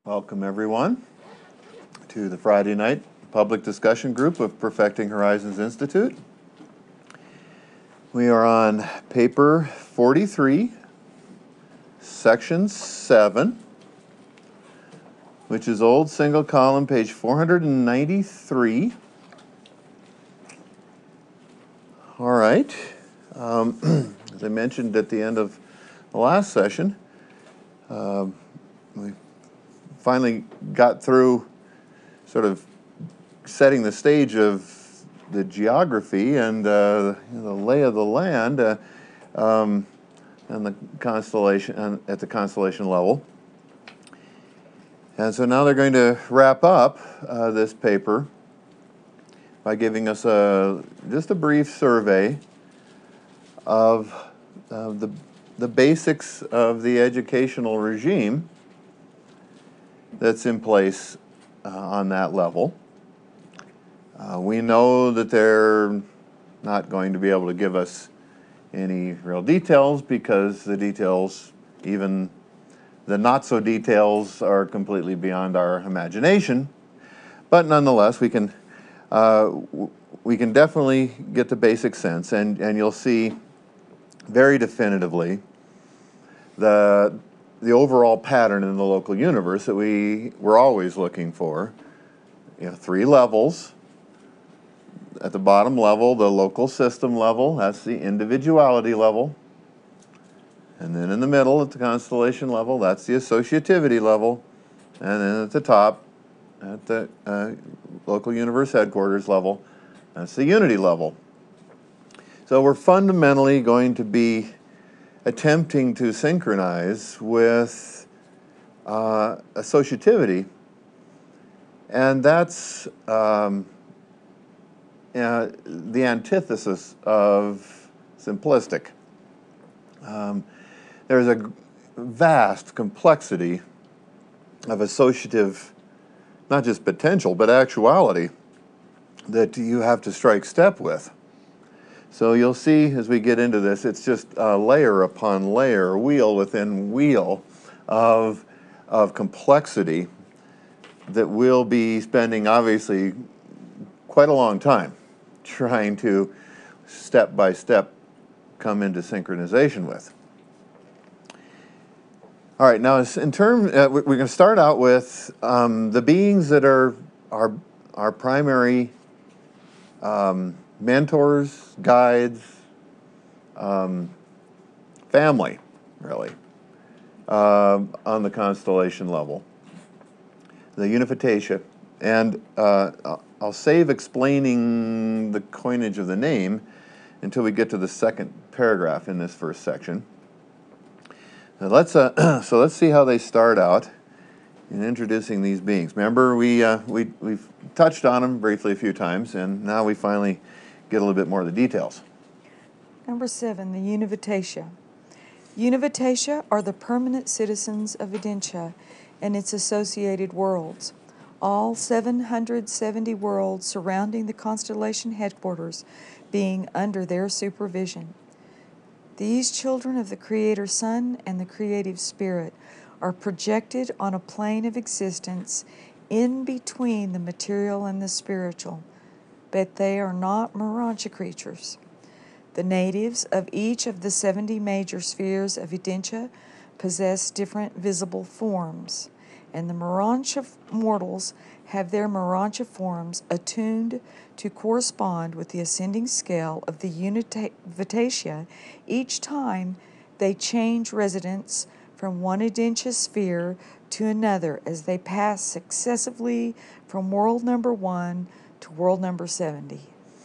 Welcome, everyone, to the Friday night public discussion group of Perfecting Horizons Institute. We are on paper 43, section 7, which is old single column, page 493. All right. As I mentioned at the end of the last session, we finally got through sort of setting the stage of the geography and the lay of the land and the constellation at the constellation level. And so now they're going to wrap up this paper by giving us just a brief survey of the basics of the educational regime that's in place on that level. We know that they're not going to be able to give us any real details because the details, even the not-so details, are completely beyond our imagination. But nonetheless, we can definitely get the basic sense, and you'll see very definitively the overall pattern in the local universe that we're always looking for. You know, 3 levels. At the bottom level, the local system level, that's the individuality level. And then in the middle, at the constellation level, that's the associativity level. And then at the top, at the local universe headquarters level, that's the unity level. So we're fundamentally going to be attempting to synchronize with associativity, and that's the antithesis of simplistic. There's a vast complexity of associative, not just potential, but actuality that you have to strike step with. So you'll see as we get into this, it's just layer upon layer, wheel within wheel of complexity that we'll be spending, obviously, quite a long time trying to step by step come into synchronization with. All right, now in terms, we're going to start out with the beings that are our primary mentors, guides, family, really, on the constellation level, the Unificatia. And I'll save explaining the coinage of the name until we get to the second paragraph in this first section. Now let's see how they start out in introducing these beings. Remember, we've touched on them briefly a few times, and now we finally get a little bit more of the details. Number 7, the Unificatia. Unificatia are the permanent citizens of Edentia and its associated worlds. All 770 worlds surrounding the constellation headquarters being under their supervision. These children of the Creator Sun and the Creative Spirit are projected on a plane of existence in between the material and the spiritual, but they are not Morontia creatures. The natives of each of the 70 major spheres of Edentia possess different visible forms, and the Morontia mortals have their Morontia forms attuned to correspond with the ascending scale of the Unificatia each time they change residence from one Edentia sphere to another as they pass successively from world number 1 to world number 70.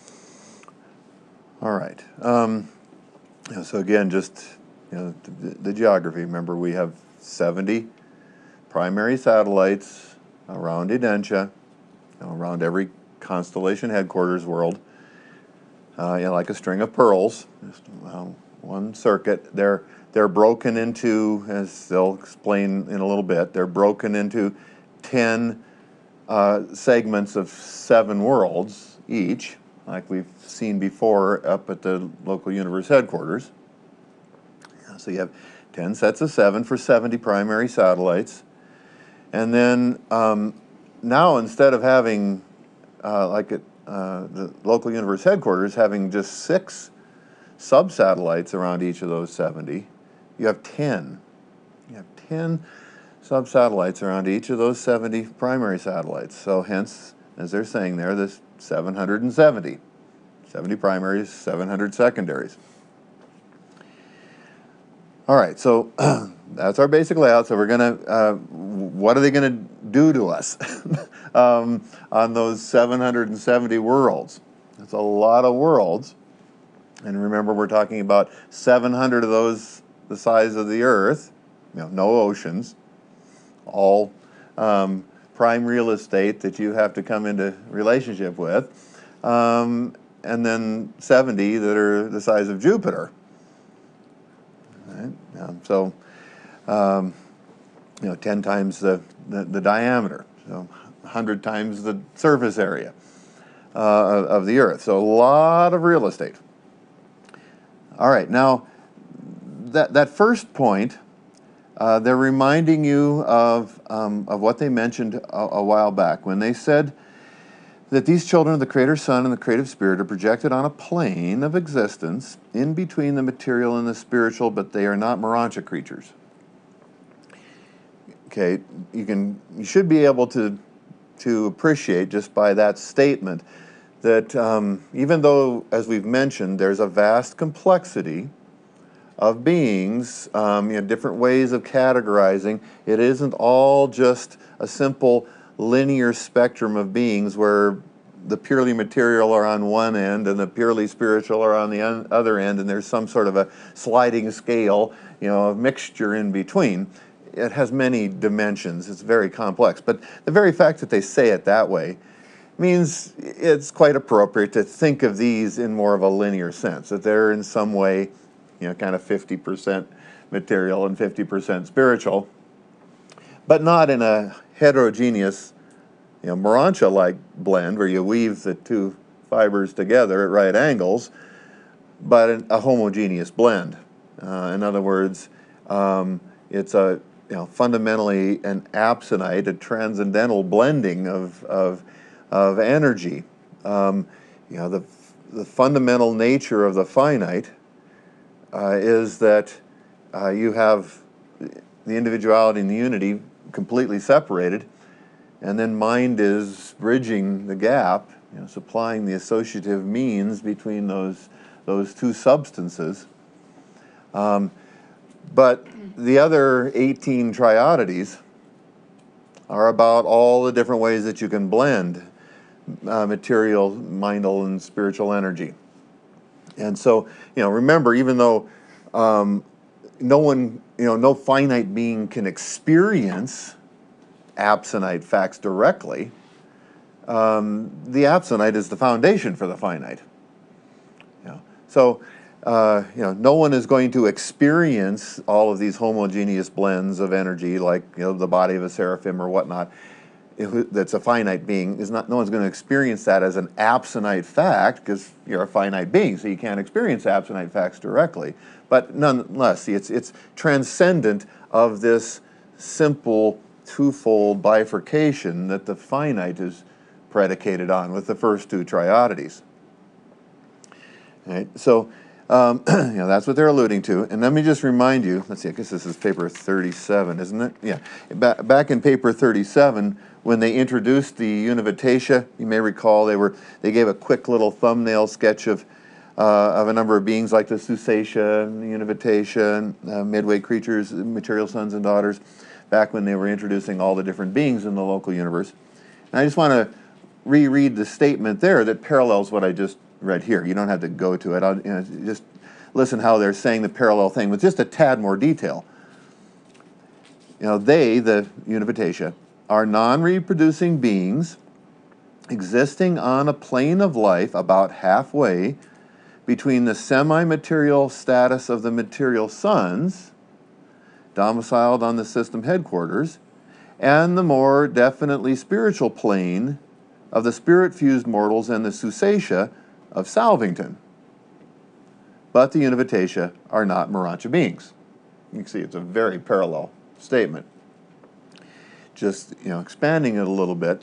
All right. So again, just the geography. Remember, we have 70 primary satellites around Edentia, around every constellation headquarters world. Like a string of pearls, just one circuit. They're broken into, as they'll explain in a little bit, they're broken into 10 segments of 7 worlds each, like we've seen before up at the local universe headquarters. So you have 10 sets of 7 for 70 primary satellites. And then now instead of having, like at the local universe headquarters, having just 6 sub-satellites around each of those 70, you have 10. You have 10 sub-satellites around each of those 70 primary satellites. So hence, as they're saying there, this 770. 70 primaries, 700 secondaries. All right, so that's our basic layout. So we're gonna, what are they gonna do to us on those 770 worlds? That's a lot of worlds. And remember, we're talking about 700 of those the size of the Earth, no oceans, all prime real estate that you have to come into relationship with, and then 70 that are the size of Jupiter. Right? So, 10 times the diameter, so 100 times the surface area of the Earth. So a lot of real estate. All right, now that first point, they're reminding you of what they mentioned a while back when they said that these children of the Creator Son and the Creative Spirit are projected on a plane of existence in between the material and the spiritual, but they are not Morontia creatures. Okay, you should be able to appreciate just by that statement that even though, as we've mentioned, there's a vast complexity of beings, different ways of categorizing, it isn't all just a simple linear spectrum of beings where the purely material are on one end and the purely spiritual are on the other end, and there's some sort of a sliding scale, a mixture in between. It has many dimensions. It's very complex. But the very fact that they say it that way means it's quite appropriate to think of these in more of a linear sense, that they're in some way, kind of 50% material and 50% spiritual, but not in a heterogeneous, Morontia-like blend where you weave the two fibers together at right angles, but a homogeneous blend. In other words, it's a fundamentally an apsonite, a transcendental blending of energy. The fundamental nature of the finite is that you have the individuality and the unity completely separated, and then mind is bridging the gap, supplying the associative means between those two substances. But the other 18 triodities are about all the different ways that you can blend material, mindal, and spiritual energy. And so, remember, even though no finite being can experience apsonite facts directly, the apsonite is the foundation for the finite. So, no one is going to experience all of these homogeneous blends of energy, like the body of a seraphim or whatnot. That's a finite being. No one's going to experience that as an apsonite fact because you're a finite being, so you can't experience apsonite facts directly. But nonetheless, see, it's transcendent of this simple twofold bifurcation that the finite is predicated on with the first two triodities. Right? So, that's what they're alluding to. And let me just remind you, let's see, I guess this is paper 37, isn't it? Yeah. Back in paper 37, when they introduced the Univitatia, you may recall they gave a quick little thumbnail sketch of a number of beings like the Susatia, the Univitatia, midway creatures, material sons and daughters, back when they were introducing all the different beings in the local universe. And I just want to reread the statement there that parallels what I just read here. You don't have to go to it. Just listen how they're saying the parallel thing with just a tad more detail. They, the Univitatia, are non-reproducing beings existing on a plane of life about halfway between the semi-material status of the material sons, domiciled on the system headquarters, and the more definitely spiritual plane of the spirit-fused mortals and the Susatia of Salvington. But the Univitatia are not Morontia beings. You can see it's a very parallel statement. just expanding it a little bit.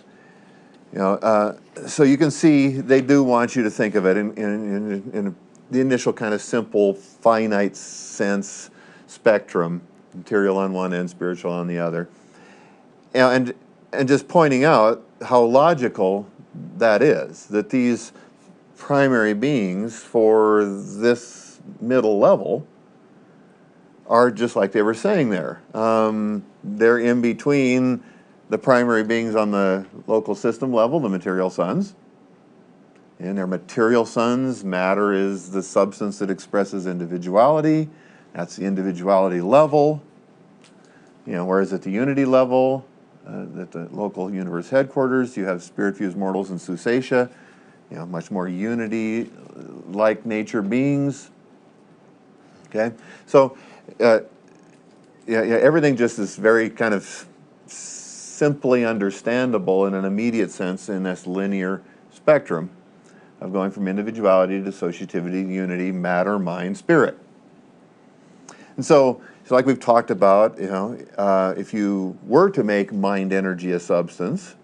So you can see they do want you to think of it in the initial kind of simple finite sense spectrum, material on one end, spiritual on the other, and just pointing out how logical that is, that these primary beings for this middle level are just like they were saying there. They're in between the primary beings on the local system level, the material suns. And they're material suns. Matter is the substance that expresses individuality. That's the individuality level. Whereas at the unity level, at the local universe headquarters, you have spirit-fused mortals and Susatia, much more unity-like nature beings. Okay? So, everything just is very kind of simply understandable in an immediate sense in this linear spectrum of going from individuality to associativity, unity, matter, mind, spirit. And so like we've talked about, if you were to make mind energy a substance,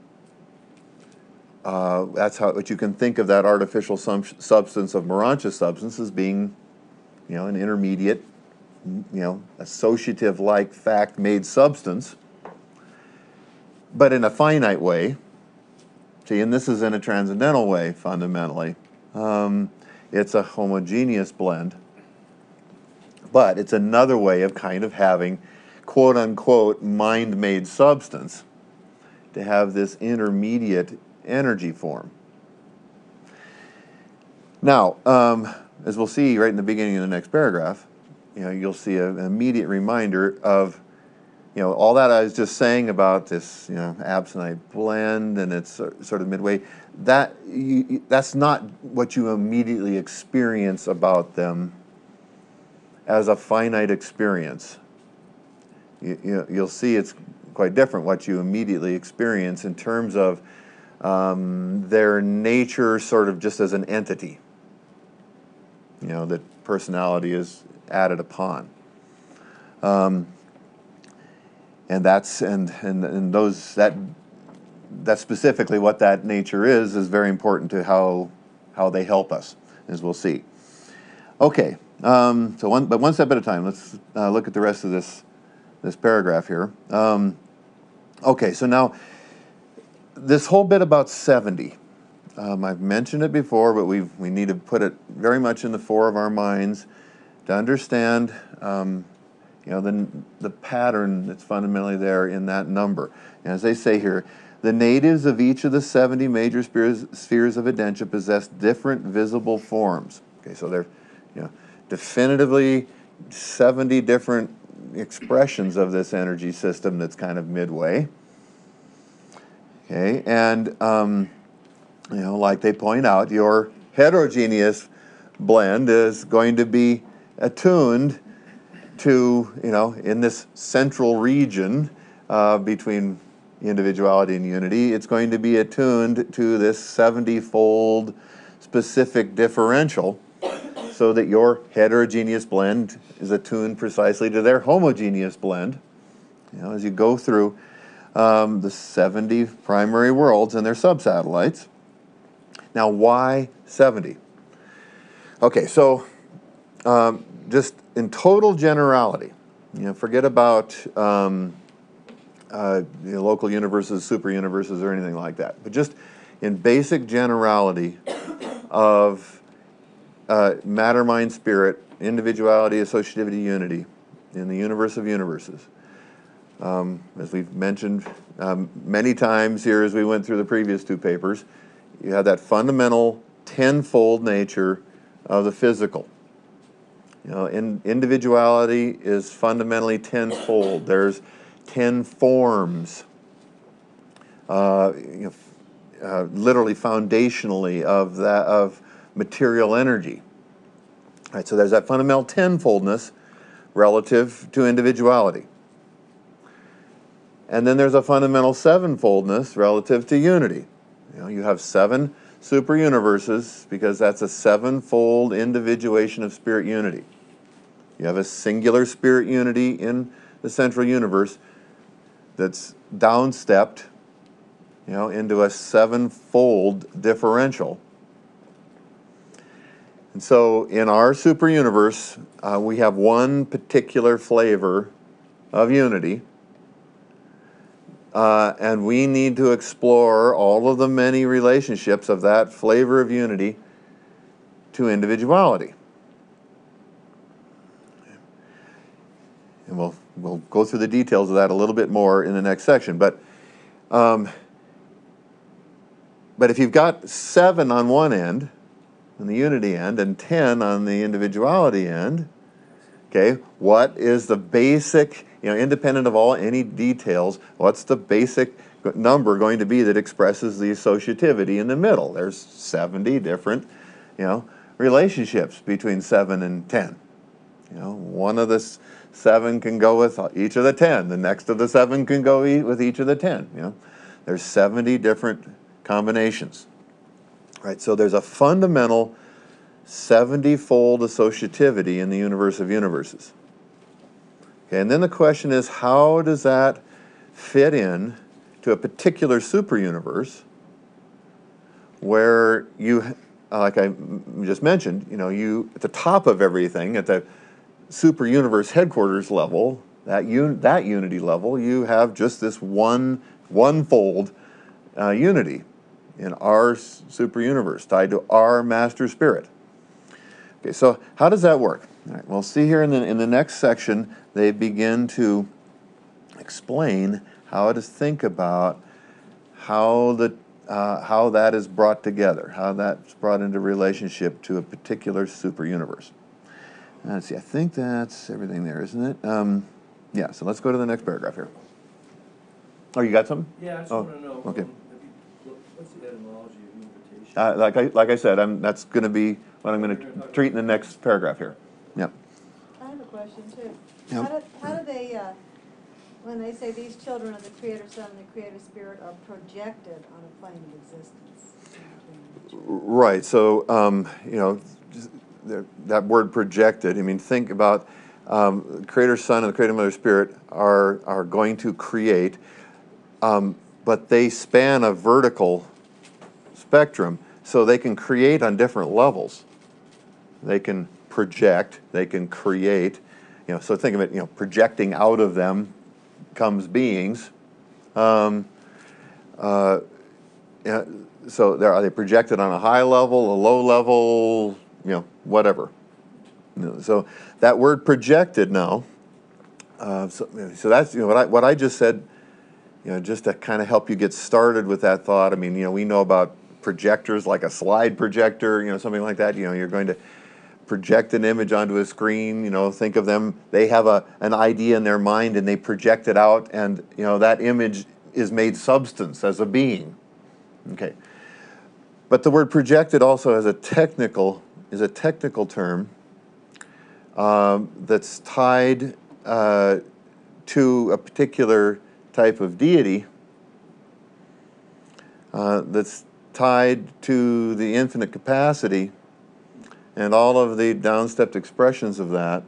that's what you can think of that artificial substance of Morontia substance as being, an intermediate, associative-like fact-made substance, but in a finite way. See, and this is in a transcendental way, fundamentally. It's a homogeneous blend, but it's another way of kind of having, quote-unquote, mind-made substance to have this intermediate energy form. Now, as we'll see right in the beginning of the next paragraph, you'll see an immediate reminder of all that I was just saying about this, absonite blend, and it's sort of midway. That's not what you immediately experience about them as a finite experience. You'll see it's quite different what you immediately experience in terms of their nature, sort of just as an entity. That personality is added upon. And that's specifically what that nature is very important to how they help us, as we'll see. Okay, so one step at a time. Let's look at the rest of this paragraph here. Okay, so now this whole bit about 70. I've mentioned it before, but we need to put it very much in the fore of our minds to understand the pattern that's fundamentally there in that number. And as they say here, the natives of each of the 70 major spheres of Adentia possess different visible forms. Okay, so they're definitively 70 different expressions of this energy system that's kind of midway. Okay, and like they point out, your heterogeneous blend is going to be attuned to, in this central region between individuality and unity, it's going to be attuned to this 70-fold specific differential, so that your heterogeneous blend is attuned precisely to their homogeneous blend. As you go through the 70 primary worlds and their subsatellites. Now, why 70? Okay, so just in total generality, forget about local universes, super universes, or anything like that. But just in basic generality of matter, mind, spirit, individuality, associativity, unity in the universe of universes. As we've mentioned many times here as we went through the previous two papers, you have that fundamental tenfold nature of the physical. Individuality is fundamentally tenfold. There's 10 forms, literally foundationally of material energy. All right, so there's that fundamental tenfoldness relative to individuality. And then there's a fundamental sevenfoldness relative to unity. You have 7 super universes because that's a sevenfold individuation of spirit unity. You have a singular spirit unity in the central universe that's downstepped, into a sevenfold differential. And so in our super universe, we have one particular flavor of unity, and we need to explore all of the many relationships of that flavor of unity to individuality. And we'll go through the details of that a little bit more in the next section. But if you've got 7 on one end, on the unity end, and 10 on the individuality end, okay, what is the basic, independent of any details, what's the basic number going to be that expresses the associativity in the middle? There's 70 different, relationships between 7 and 10. One of the 7 can go with each of the 10. The next of the 7 can go with each of the 10. There's 70 different combinations. Right, so there's a fundamental 70-fold associativity in the universe of universes. Okay, and then the question is, how does that fit in to a particular super universe where you, like I just mentioned, you at the top of everything, at the super universe headquarters level, that unity level, you have just this one-fold unity in our super universe, tied to our master spirit. Okay, so how does that work? All right, well, see here in the next section, they begin to explain how to think about how that is brought together, how that's brought into relationship to a particular super universe. Let's see, I think that's everything there, isn't it? Yeah, so let's go to the next paragraph here. Oh, you got something? Yeah, I just want to know. Okay. What's the etymology of unification? Like I said, that's going to be what I'm going to treat in the next paragraph here. Yep. I have a question too. Yep. How do they, when they say these children of the Creator Son and the Creator Spirit are projected on a plane of existence? Right. So, that word projected. I mean, think about Creator Son and the Creator Mother Spirit are going to create, but they span a vertical spectrum, so they can create on different levels. They can project, they can create, so think of it, projecting out of them comes beings. So are they projected on a high level, a low level, whatever. So that word projected now, so that's, what I just said, just to kind of help you get started with that thought. I mean, we know about projectors like a slide projector, something like that. You're going to project an image onto a screen, think of them, they have an idea in their mind and they project it out, and that image is made substance as a being. Okay. But the word projected also is a technical term that's tied to a particular type of deity that's tied to the infinite capacity and all of the downstepped expressions of that.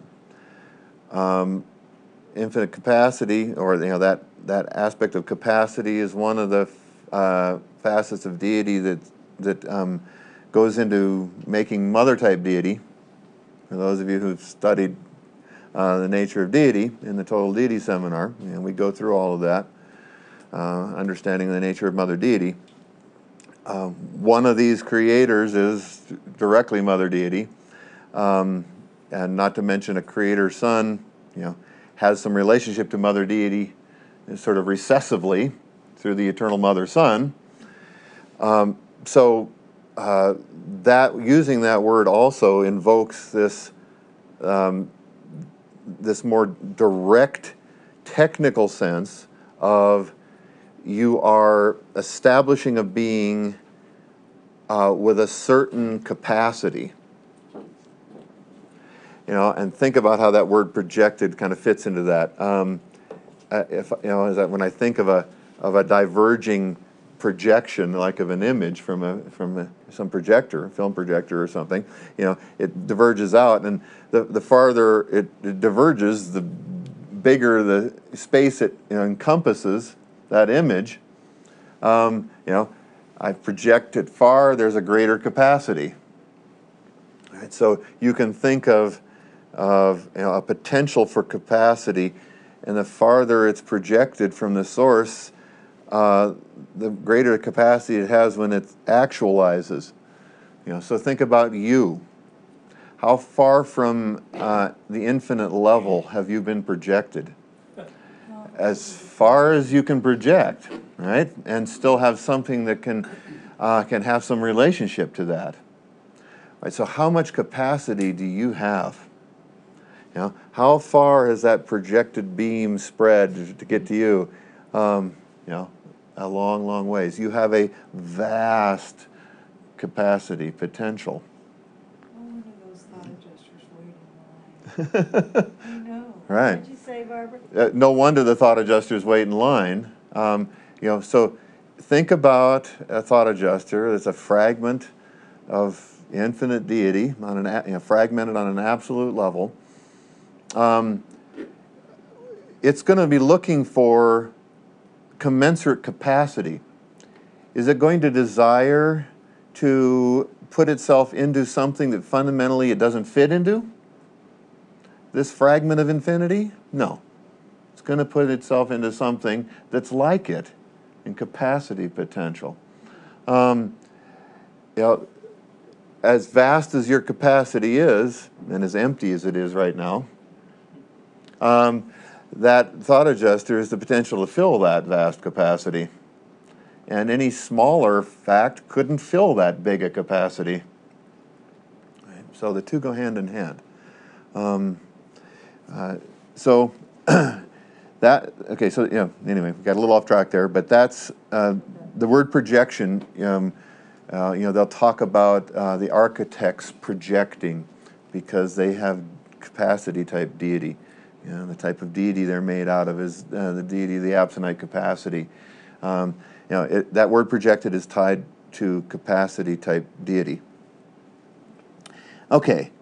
Infinite capacity, or that aspect of capacity, is one of the facets of deity that goes into making mother-type deity. For those of you who've studied the nature of deity in the Total Deity Seminar, we go through all of that, understanding the nature of mother deity. One of these creators is directly mother deity, and not to mention a creator son, has some relationship to mother deity, sort of recessively through the eternal mother son. So that using that word also invokes this this more direct technical sense of you are establishing a being with a certain capacity. And think about how that word projected kind of fits into that. Is that when I think of a diverging projection, like of an image from some projector, film projector or something, it diverges out, and the farther it diverges, the bigger the space it encompasses that image, you know, I project it far, there's a greater capacity. Right? So you can think of you know, a potential for capacity, and the farther it's projected from the source, the greater capacity it has when it actualizes. You know, so think about you. How far from the infinite level have you been projected? As far as you can project, right? And still have something that can have some relationship to that. Right, so how much capacity do you have? You know, how far has that projected beam spread to get to you? You know, a long, long ways. You have a vast capacity potential. One of those thought adjusters waiting in line. I know. Right. What'd you say, Barbara? No wonder the thought adjusters wait in line. You know, so think about a thought adjuster as a fragment of infinite deity, on an, you know, fragmented on an absolute level. It's going to be looking for commensurate capacity. Is it going to desire to put itself into something that fundamentally it doesn't fit into? This fragment of infinity? No. It's going to put itself into something that's like it in capacity potential. You know, as vast as your capacity is, and as empty as it is right now, that thought adjuster is the potential to fill that vast capacity. And any smaller fact couldn't fill that big a capacity. Right? So the two go hand in hand. So okay, so, you know, anyway, we got a little off track there, but that's the word projection. You know, they'll talk about the architects projecting because they have capacity type deity. You know, the type of deity they're made out of is the deity of the absonite capacity. You know, that word projected is tied to capacity type deity. Okay,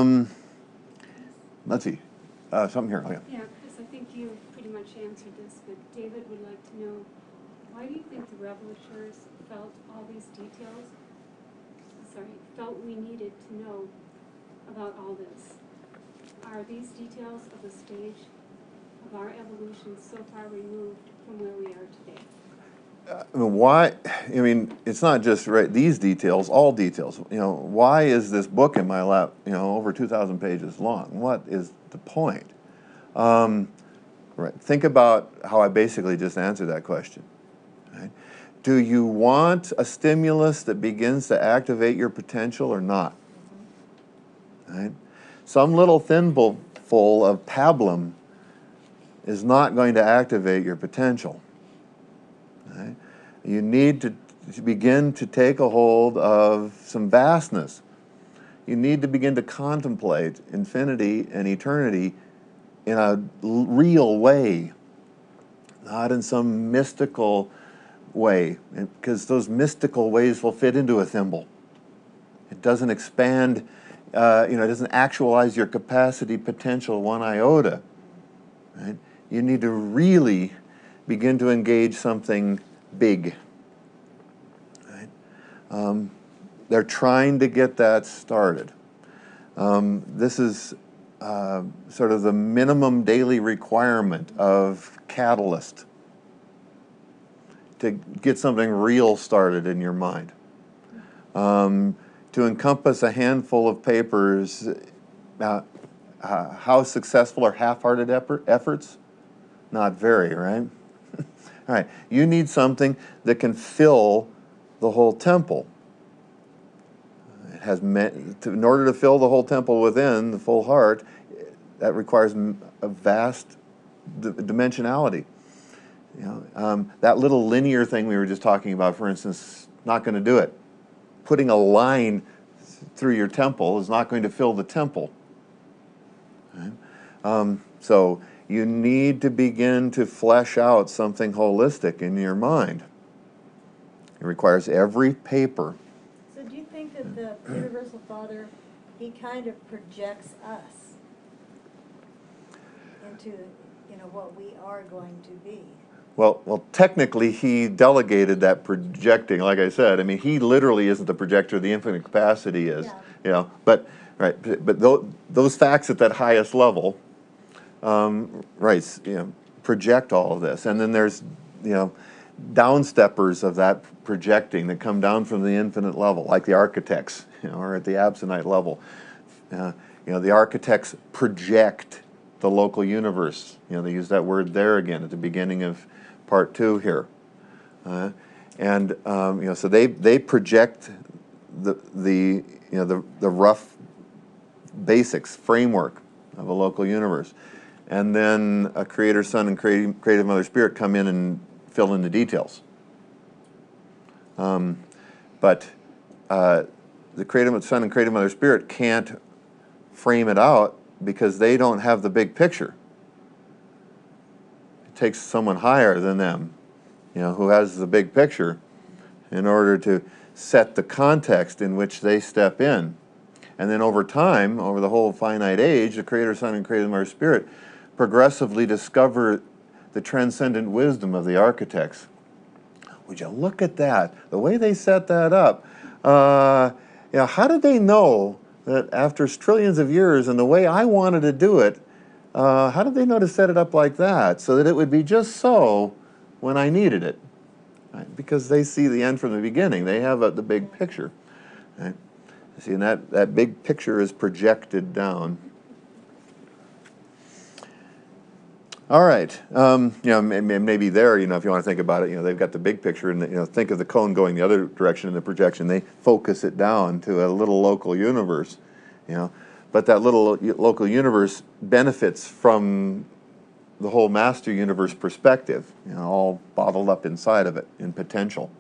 let's see. Something here. Oh, yeah. Yeah, Chris, I think you pretty much answered this, but David would like to know, why do you think the revelishers felt all these details? Felt we needed to know about all this? Are these details of the stage of our evolution so far removed from where we are today? Why? I mean, it's not just right. These details, all details. You know, why is this book in my lap? You know, over 2,000 pages long. What is the point? Right. Think about how I basically just answered that question. Right? Do you want a stimulus that begins to activate your potential or not? Right? Some little thimbleful of pablum is not going to activate your potential. Right? You need to begin to take a hold of some vastness. You need to begin to contemplate infinity and eternity in a real way, not in some mystical way, because those mystical ways will fit into a thimble. It doesn't expand, you know, it doesn't actualize your capacity potential one iota. Right? You need to really begin to engage something big. Right? They're trying to get that started. This is sort of the minimum daily requirement of catalyst to get something real started in your mind. To encompass a handful of papers, how successful are half-hearted efforts? Not very, right? All right, you need something that can fill the whole temple. It has in order to fill the whole temple within the full heart, that requires a vast dimensionality. You know, that little linear thing we were just talking about, for instance, not going to do it. Putting a line through your temple is not going to fill the temple. Right? So you need to begin to flesh out something holistic in your mind. It requires every paper. So do you think that the Universal Father, he kind of projects us into, you know, what we are going to be? Well, technically, he delegated that projecting. Like I said, I mean, he literally isn't the projector. The infinite capacity is. Yeah. You know, but right, but those facts at that highest level, right? You know, project all of this, and then there's, you know, downsteppers of that projecting that come down from the infinite level, like the architects, you know, or at the absonite level. You know, the architects project the local universe. You know, they use that word there again at the beginning of part 2 here. You know, so they project the you know, the rough basics, framework of a local universe. And then a Creator Son and Creative Mother Spirit come in and fill in the details. But the Creative Son and Creative Mother Spirit can't frame it out because they don't have the big picture. It takes someone higher than them, you know, who has the big picture in order to set the context in which they step in. And then over time, over the whole finite age, the Creator Son and Creative Mother Spirit progressively discover the transcendent wisdom of the architects. Would you look at that? The way they set that up. You know, how did they know that after trillions of years and the way I wanted to do it, how did they know to set it up like that so that it would be just so when I needed it? Right? Because they see the end from the beginning. They have the big picture. Right? See, and that big picture is projected down. All right, you know, maybe there, you know, if you want to think about it, you know, they've got the big picture, and you know, think of the cone going the other direction in the projection. They focus it down to a little local universe, you know, but that little local universe benefits from the whole master universe perspective, you know, all bottled up inside of it in potential.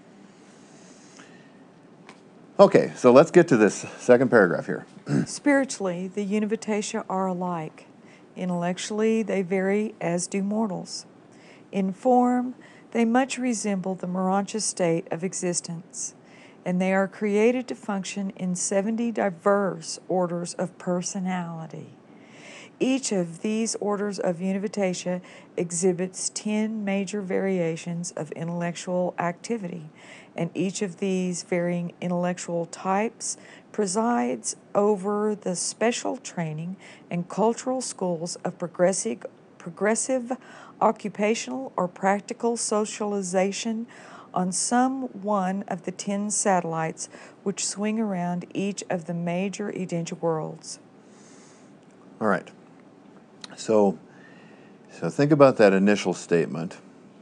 Okay, so let's get to this second paragraph here. Spiritually, the Univitatia are alike. Intellectually, they vary, as do mortals. In form, they much resemble the Morontia state of existence, and they are created to function in 70 diverse orders of personality. Each of these orders of Univitatia exhibits 10 major variations of intellectual activity, and each of these varying intellectual types presides over the special training and cultural schools of progressive occupational or practical socialization on some one of the 10 satellites which swing around each of the major Edentia worlds. All right. So think about that initial statement.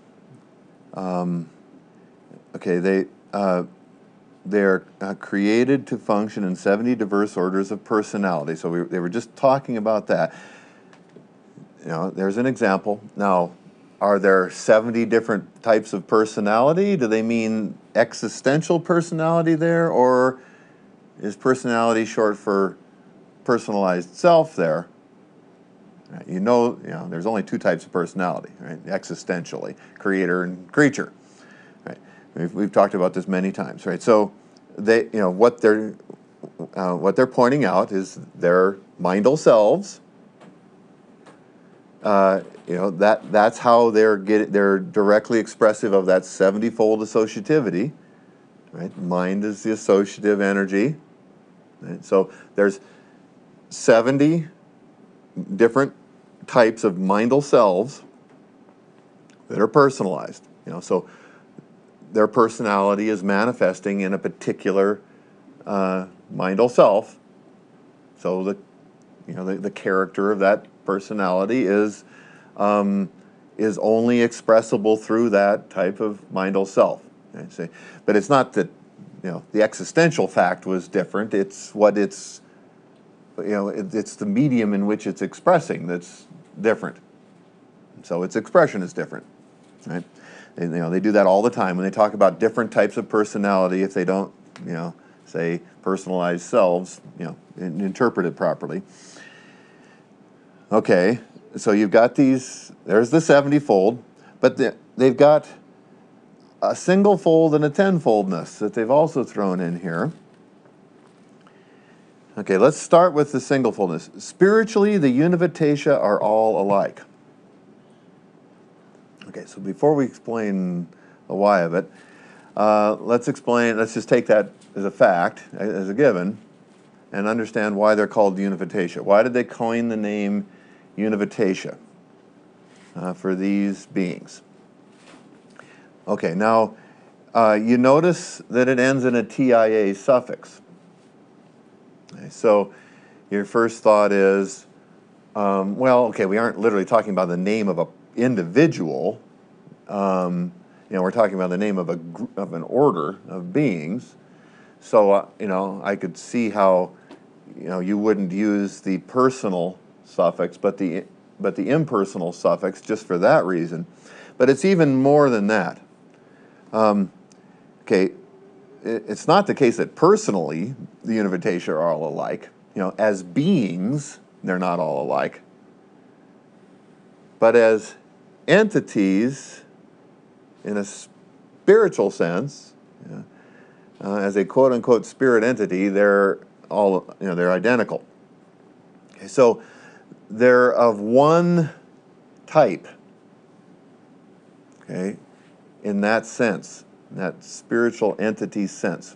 Okay, they're created to function in 70 diverse orders of personality. So they were just talking about that. You know, there's an example. Now, are there 70 different types of personality? Do they mean existential personality there, or is personality short for personalized self there? You know, there's only 2 types of personality, right? Existentially, creator and creature. Right? We've talked about this many times, right? So they, you know, what they're pointing out is their mindal selves. You know, that's how they're directly expressive of that 70-fold associativity. Right? Mind is the associative energy. Right? So there's 70 different types of mindal selves that are personalized. You know, so their personality is manifesting in a particular mindal self. So the character of that personality is only expressible through that type of mindal self. Okay? But it's not that, you know, the existential fact was different. It's what it's, you know, it's the medium in which it's expressing that's different. So its expression is different, right? And, you know, they do that all the time when they talk about different types of personality. If they don't, you know, say personalized selves, you know, interpret it properly. Okay, so you've got these. There's the 70-fold, but they've got a single-fold and a 10-foldness that they've also thrown in here. Okay, let's start with the single-foldness. Spiritually, the Univitatia are all alike. Okay, Okay, so before we explain the why of it, let's just take that as a fact, as a given, and understand why they're called Unificatia. Why did they coin the name Unificatia for these beings? Okay, now you notice that it ends in a TIA suffix. Okay, so your first thought is, well, okay, we aren't literally talking about the name of an individual. We're talking about the name of an order of beings. So, I could see how, you wouldn't use the personal suffix, but the impersonal suffix just for that reason. But it's even more than that. Okay, it's not the case that personally the Unificatia are all alike. As beings, they're not all alike. But as entities, in a spiritual sense, as a quote-unquote spirit entity, they're all, they're identical. Okay, so they're of one type, okay, in that sense, in that spiritual entity sense.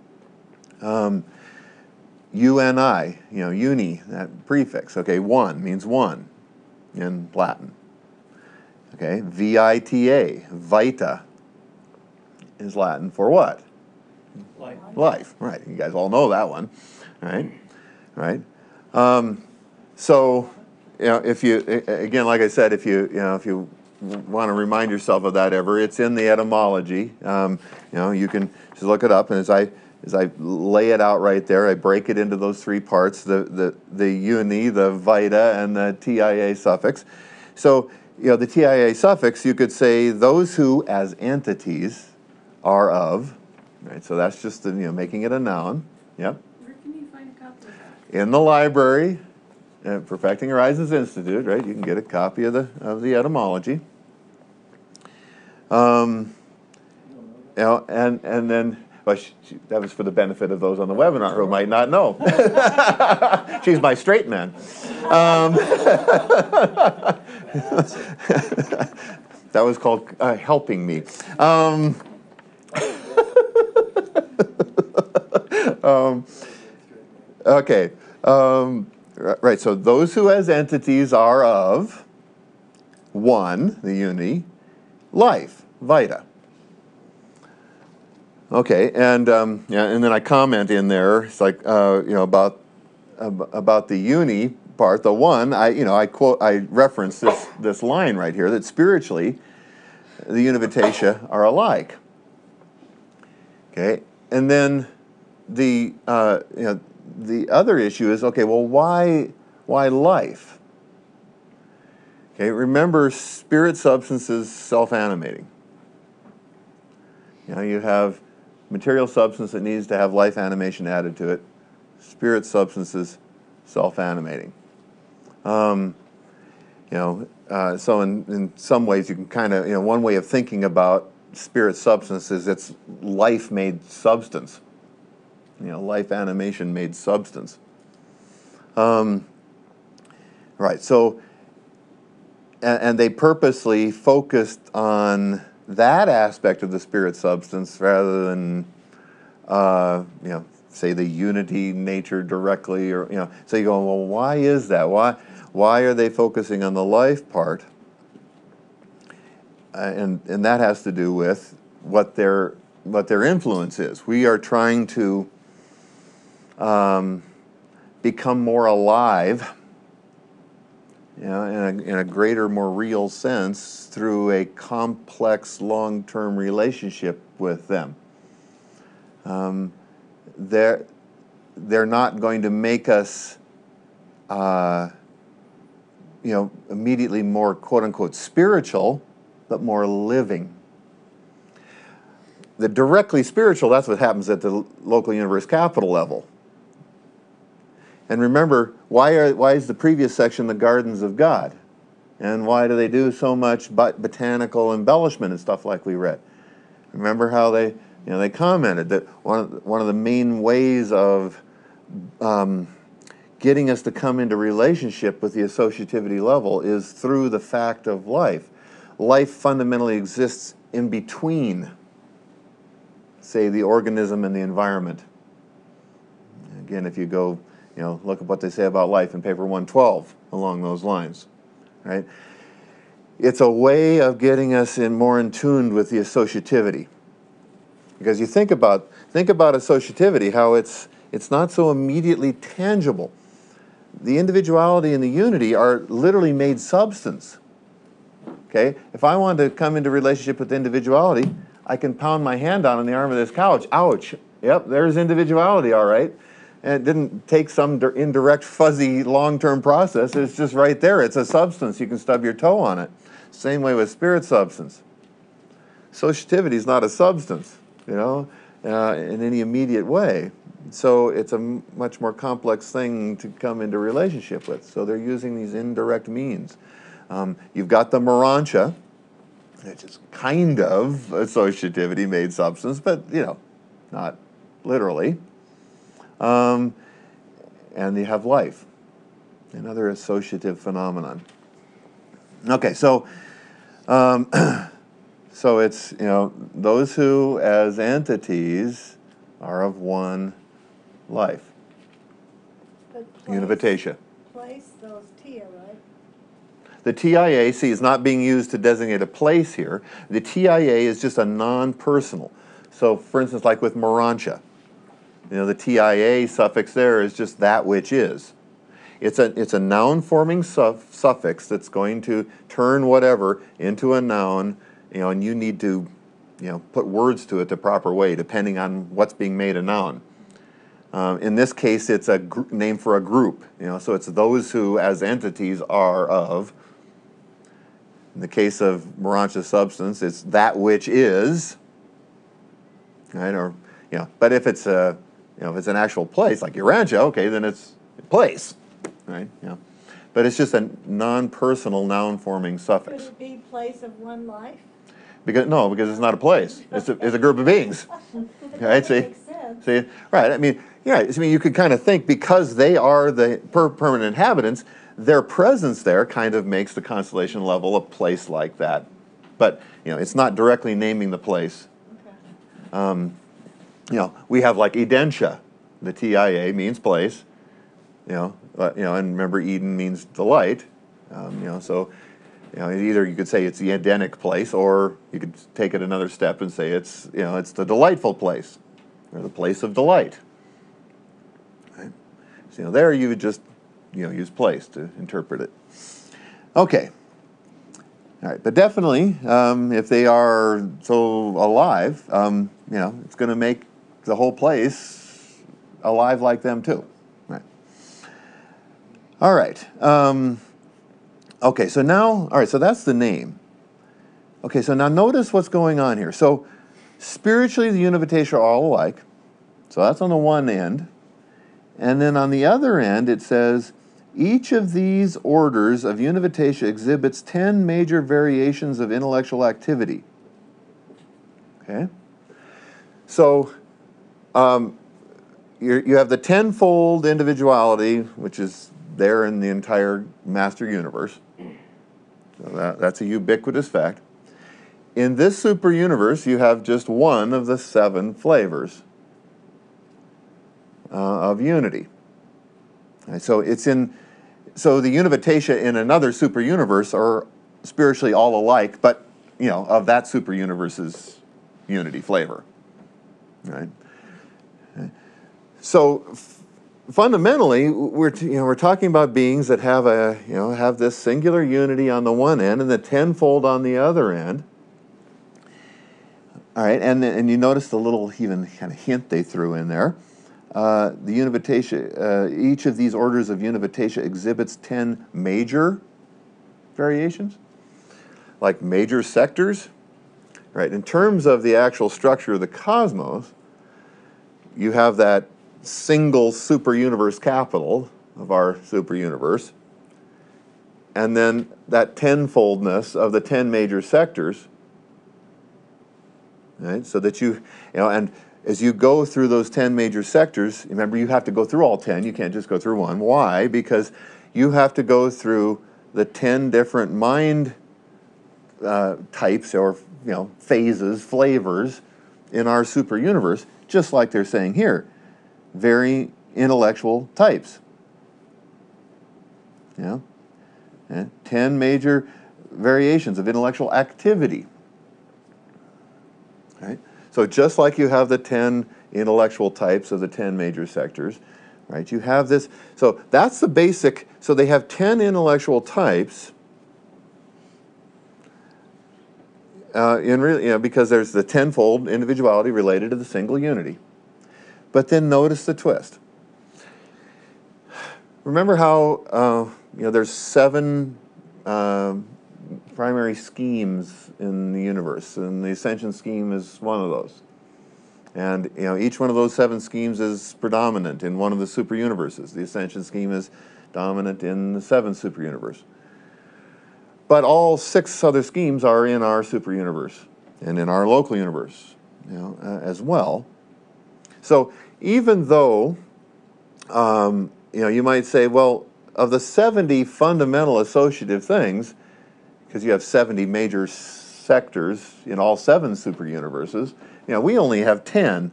UNI, uni, that prefix, okay, one means one in Latin. Okay, VITA, vita, is Latin for what? Life. Life, right. You guys all know that one, right? So, if you, again, like I said, if you want to remind yourself of that ever, it's in the etymology. You can just look it up, and as I lay it out right there, I break it into those three parts: the uni, the vita, and the TIA suffix. So, the TIA suffix, you could say those who, as entities, are of. Right, so that's just making it a noun. Yep. Where can you find a copy of that? In the library, at Perfecting Horizons Institute. Right, you can get a copy of the etymology. And then. Well, that was for the benefit of those on the webinar who might not know. She's my straight man. That was called helping me. Okay. Right, so those who as entities are of one, the uni, life, vita. Okay, and and then I comment in there. It's like about the uni part, the one. I reference this line right here that spiritually, the Unificatia are alike. Okay, and then the other issue is, okay, well, why life? Okay, remember, spirit substance is self-animating. You have material substance that needs to have life animation added to it. Spirit substance is self-animating. So in some ways you can kind of, one way of thinking about spirit substance is it's life made substance. Life animation made substance. Right, so, and they purposely focused on that aspect of the spirit substance rather than, say the unity nature directly, or, so you go, well, why is that? Why are they focusing on the life part? And that has to do with what their influence is. We are trying to become more alive, in a greater, more real sense through a complex, long-term relationship with them. They're not going to make us, immediately more quote-unquote spiritual, but more living. The directly spiritual, that's what happens at the local universe capital level. And remember, why is the previous section the gardens of God? And why do they do so much botanical embellishment and stuff like we read? Remember how they commented that one of the main ways of getting us to come into relationship with the associativity level is through the fact of life. life fundamentally exists in between, say, the organism and the environment. Again, if you go, look at what they say about life in paper 112 along those lines, right? It's a way of getting us more in tune with the associativity. Because you think about associativity, how it's not so immediately tangible. The individuality and the unity are literally made substance. Okay? If I want to come into relationship with individuality, I can pound my hand down on the arm of this couch. Ouch. Yep, there's individuality, all right. And it didn't take some indirect, fuzzy, long-term process. It's just right there. It's a substance. You can stub your toe on it. Same way with spirit substance. Associativity is not a substance, in any immediate way. So it's a much more complex thing to come into relationship with. So they're using these indirect means. You've got the Morontia, which is kind of associativity made substance, but, not literally. And you have life, another associative phenomenon. Okay, so so it's, those who as entities are of one life. But Univatia. place those tia, right? The TIA, see, is not being used to designate a place here. The TIA is just a non-personal. So, for instance, like with Morontia, the TIA suffix there is just that which is. It's a noun-forming suffix that's going to turn whatever into a noun, and you need to, put words to it the proper way, depending on what's being made a noun. In this case, it's a name for a group, so it's those who, as entities, are of. In the case of Morontia substance, it's that which is, right? Or, but if it's if it's an actual place like Urantia, okay, then it's a place, right? But it's just a non-personal noun-forming suffix. Could it be place of one life? Because it's not a place. It's a group of beings. Right? See, Makes sense. see, right? You could kind of think because they are the permanent inhabitants, their presence there kind of makes the constellation level a place like that. But it's not directly naming the place. Okay. We have like Edentia. The TIA means place. And remember Eden means delight. So either you could say it's the Edenic place, or you could take it another step and say it's it's the delightful place, or the place of delight. Right? So there you would just use place to interpret it. Okay. All right, but definitely if they are so alive, it's going to make the whole place alive like them too. Right. All right. Okay, so now, so that's the name. Okay, so now notice what's going on here. So spiritually, the Univatia are all alike. So that's on the one end. And then on the other end, it says, each of these orders of Univatia exhibits 10 major variations of intellectual activity. Okay? So you have the tenfold individuality, which is there in the entire master universe. So that's a ubiquitous fact. In this super universe, you have just one of the 7 flavors of unity. Right, so the Univatia in another super universe are spiritually all alike, but of that super universe's unity flavor. Right. So fundamentally, we're talking about beings that have have this singular unity on the one end and the tenfold on the other end. All right, and you notice the little even kind of hint they threw in there. The Univatia, each of these orders of Univatia exhibits 10 major variations, like major sectors. Right. In terms of the actual structure of the cosmos, you have that single super universe capital of our super universe, and then that tenfoldness of the 10 major sectors. Right? So that and as you go through those 10 major sectors, remember you have to go through all 10, you can't just go through one. Why? Because you have to go through the 10 different mind types or phases, flavors in our super universe, just like they're saying here, very intellectual types. 10 major variations of intellectual activity. Right? So just like you have the 10 intellectual types of the 10 major sectors, right? You have this, so that's the basic, so they have 10 intellectual types because there's the tenfold individuality related to the single unity. But then notice the twist. Remember how there's 7 primary schemes in the universe, and the ascension scheme is one of those. And each one of those 7 schemes is predominant in one of the super universes. The ascension scheme is dominant in the 7th super universe. But all 6 other schemes are in our super universe and in our local universe, as well. So even though you might say, well, of the 70 fundamental associative things, because you have 70 major sectors in all 7 super universes, we only have 10.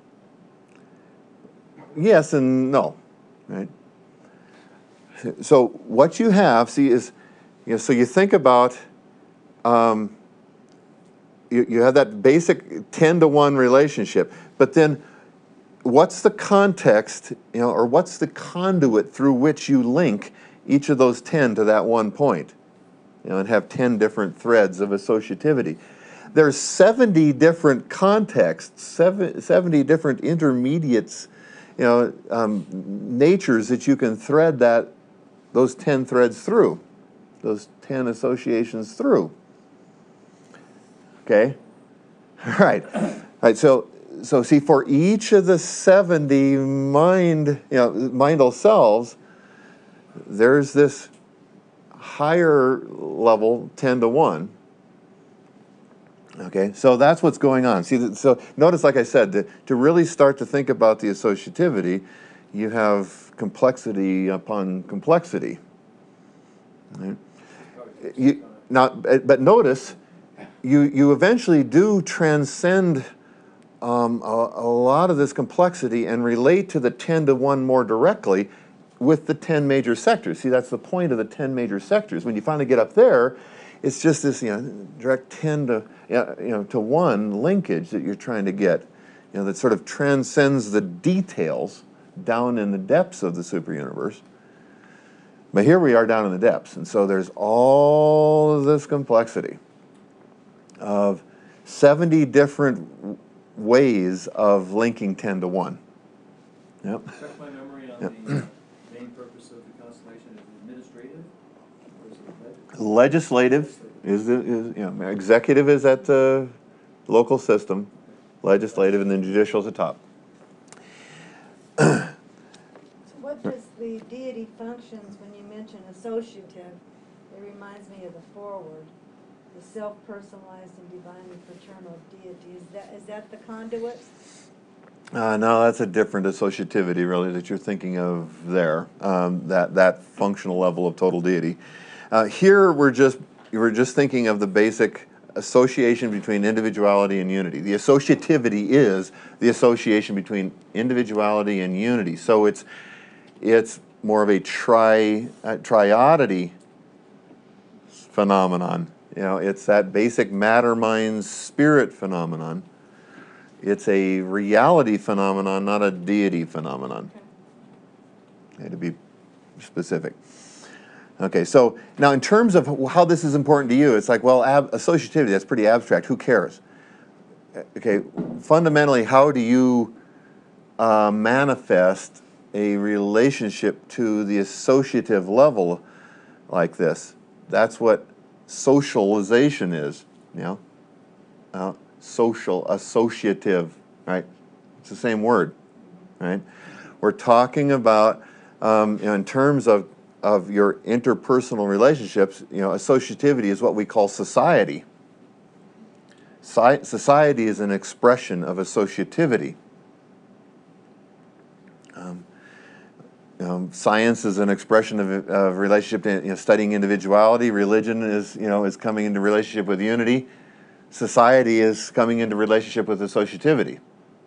Yes and no, right? So what you have, see, is, so you think about, you have that basic 10-to-1 relationship, but then what's the context, or what's the conduit through which you link each of those 10 to that one point, and have 10 different threads of associativity. There's 70 different contexts, 70 different intermediates, natures that you can thread those 10 threads through, those 10 associations through. Okay? All right. So see, for each of the 70 mindal selves, there's this higher level 10-to-1. Okay, so that's what's going on. See, so notice, like I said, to really start to think about the associativity, you have complexity upon complexity. Right? But notice, you eventually do transcend a lot of this complexity and relate to the 10-to-1 more directly with the 10 major sectors. See, that's the point of the 10 major sectors. When you finally get up there, it's just this direct 10-to-1 linkage that you're trying to get, that sort of transcends the details down in the depths of the super universe. But here we are down in the depths, and so there's all of this complexity of 70 different ways of linking 10-to-1. Yep. Refresh my memory on the main purpose of the constellation. Is it administrative or is it Legislative is executive is at the local system, legislative, and then judicial is at the top. So what does the deity functions when you mention associative? It reminds me of the foreword, the self-personalized and divinely fraternal deity. Is that the conduit? No, that's a different associativity, really, that you're thinking of there. That functional level of total deity. Here, we're just thinking of the basic association between individuality and unity. The associativity is the association between individuality and unity. So it's more of a triodity phenomenon. It's that basic matter, mind, spirit phenomenon. It's a reality phenomenon, not a deity phenomenon. Okay, to be specific. Okay, so now in terms of how this is important to you, it's like, well, associativity, that's pretty abstract. Who cares? Okay, fundamentally, how do you manifest a relationship to the associative level like this? That's what socialization is, social, associative, right? It's the same word, right? We're talking about, in terms of your interpersonal relationships, associativity is what we call society. Society is an expression of associativity. Science is an expression of relationship to studying individuality. Religion is coming into relationship with unity. Society is coming into relationship with associativity.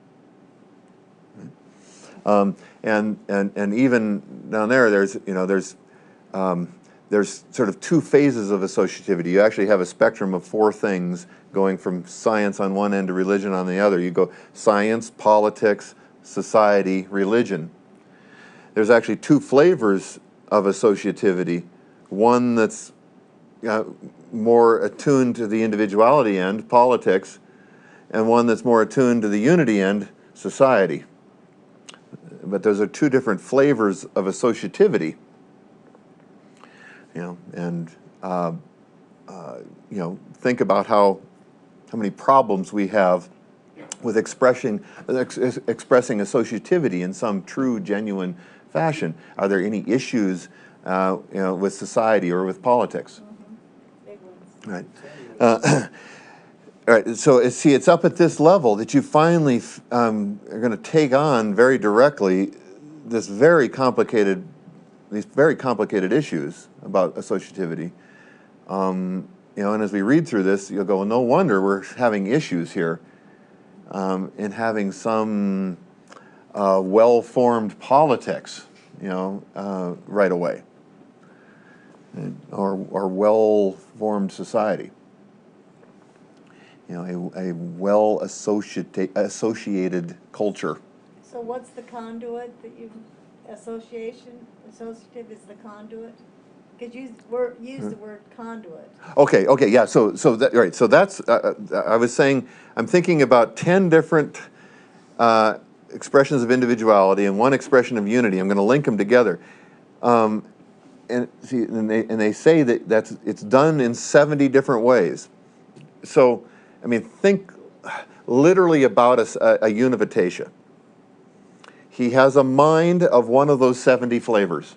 And even down there's sort of two phases of associativity. You actually have a spectrum of four things going from science on one end to religion on the other. You go science, politics, society, religion. There's actually two flavors of associativity. One that's more attuned to the individuality end, politics, and one that's more attuned to the unity end, society. But those are two different flavors of associativity. Think about how many problems we have with expressing associativity in some true, genuine fashion. Are there any issues, with society or with politics? Big ones. Right. All right. So it's up at this level that you finally are going to take on very directly these very complicated issues about associativity. And as we read through this, you'll go, well, no wonder we're having issues here in having some well-formed politics, right away, or well-formed society. A well-associated culture. So what's the conduit that associative is the conduit? Because use the word conduit. Okay, yeah. So that's I was saying I'm thinking about 10 different expressions of individuality and one expression of unity. I'm going to link them together, and they say that it's done in 70 different ways. So think literally about a Univatecia. He has a mind of one of those 70 flavors.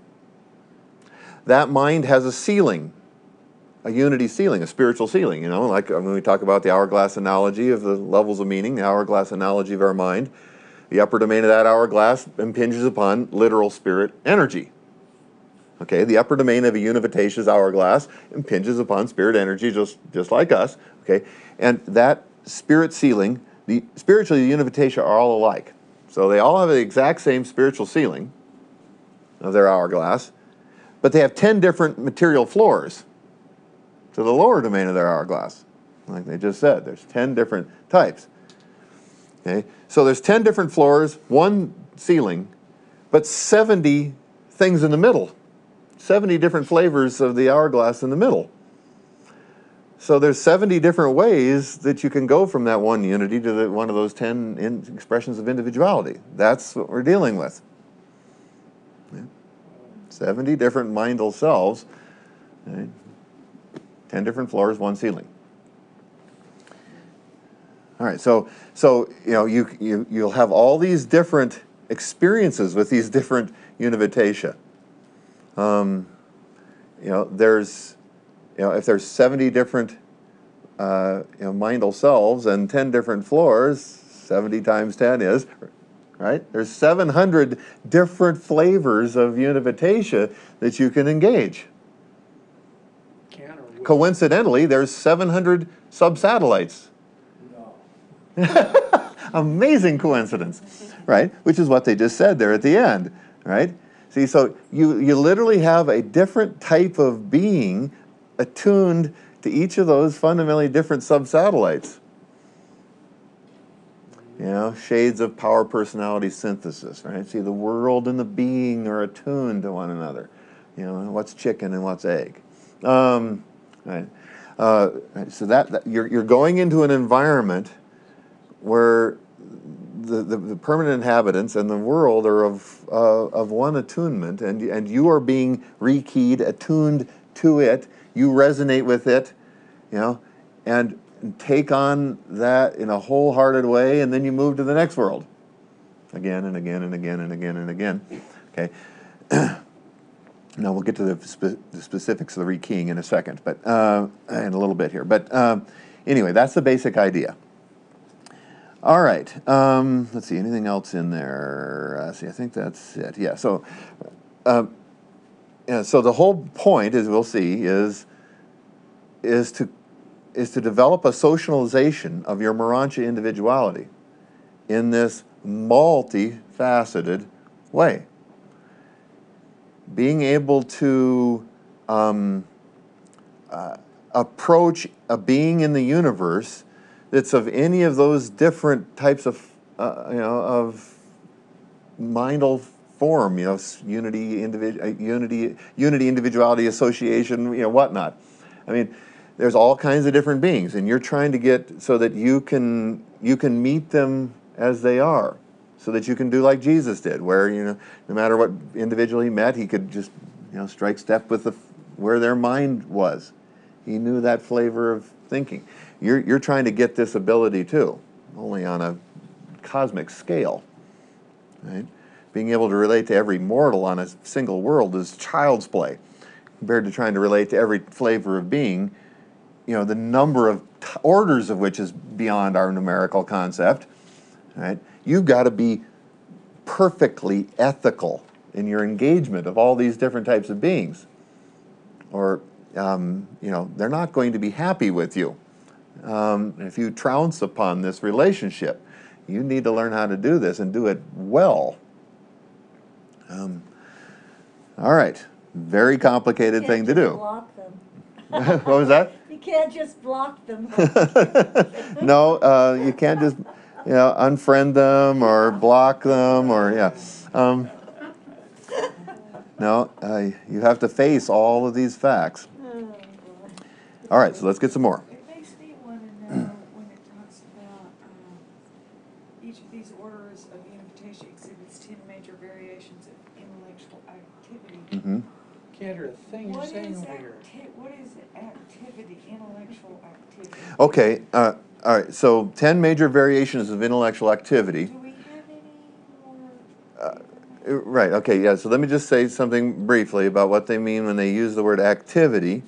That mind has a ceiling, a unity ceiling, a spiritual ceiling, like when we talk about the hourglass analogy of the levels of meaning, the hourglass analogy of our mind. The upper domain of that hourglass impinges upon literal spirit energy. Okay, the upper domain of a Univatecia's hourglass impinges upon spirit energy just like us. Okay, and that spirit ceiling, spiritually the Univatecia are all alike. So they all have the exact same spiritual ceiling of their hourglass, but they have 10 different material floors to the lower domain of their hourglass. Like they just said, there's 10 different types. Okay, so there's 10 different floors, one ceiling, but 70 things in the middle. 70 different flavors of the hourglass in the middle. So there's 70 different ways that you can go from that one unity to one of those 10 expressions of individuality. That's what we're dealing with. 70 different mindal selves, 10 different floors, one ceiling. All right, so you'll have all these different experiences with these different Univatecia. If there's 70 different mindal selves and 10 different floors, 70 times 10 is, right? There's 700 different flavors of Univatecia that you can engage. Coincidentally, there's 700 subsatellites. No. Amazing coincidence, right? Which is what they just said there at the end, right? See, so you literally have a different type of being attuned to each of those fundamentally different subsatellites. Shades of power personality synthesis, right? See, the world and the being are attuned to one another. What's chicken and what's egg. Right. So that you're going into an environment where the permanent inhabitants and the world are of one attunement, and you are being rekeyed, attuned to it. You resonate with it, and take on that in a wholehearted way, and then you move to the next world, again and again and again and again and again. Okay. Now we'll get to the specifics of the rekeying in a second, but in a little bit here. But anyway, that's the basic idea. All right. Let's see. Anything else in there? See, I think that's it. Yeah. So, yeah. So the whole point, as we'll see, is to develop a socialization of your Morancha individuality in this multifaceted way. Being able to approach a being in the universe that's of any of those different types of, of mindal form, unity, individuality, association, whatnot. I mean, there's all kinds of different beings, and you're trying to get so that you can meet them as they are, so that you can do like Jesus did, where no matter what individual he met, he could just strike step with where their mind was. He knew that flavor of thinking. You're trying to get this ability too, only on a cosmic scale, right? Being able to relate to every mortal on a single world is child's play, compared to trying to relate to every flavor of being, the number of orders of which is beyond our numerical concept, right? You've got to be perfectly ethical in your engagement of all these different types of beings, or they're not going to be happy with you. If you trounce upon this relationship, you need to learn how to do this and do it well. All right, very complicated thing to do. Block them. What was that? You can't just block them. No, you can't just unfriend them or block them or no, you have to face all of these facts. All right, so let's get some more. It makes me want to know when it talks about each of these orders of unification exhibits 10 major variations of intellectual activity. Mm-hmm. Can't hear a thing you're saying over here. What is activity, intellectual activity? Okay, all right, so 10 major variations of intellectual activity. Do we have any more? Right, okay, yeah, so let me just say something briefly about what they mean when they use the word activity.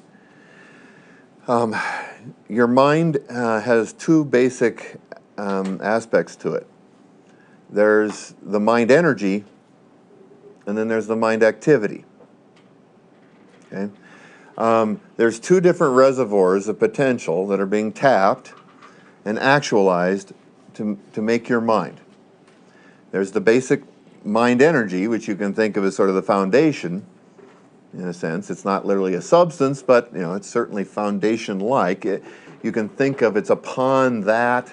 Your mind has two basic aspects to it. There's the mind energy, and then there's the mind activity. Okay? There's two different reservoirs of potential that are being tapped and actualized to make your mind. There's the basic mind energy, which you can think of as sort of the foundation, in a sense. It's not literally a substance, but it's certainly foundation-like. You can think of it's upon that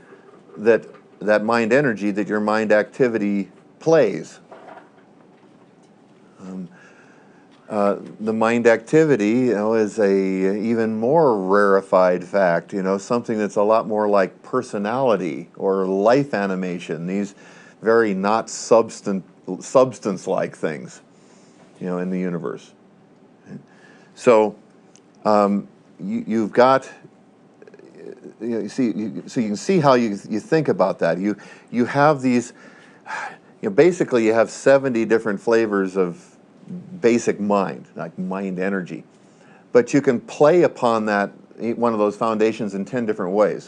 mind energy that your mind activity plays. The mind activity, is a even more rarefied fact. Something that's a lot more like personality or life animation. These very not substance-like things, in the universe. So you've got, so you can see how you think about that. You have these, basically you have 70 different flavors of basic mind, like mind energy. But you can play upon that, one of those foundations, in 10 different ways.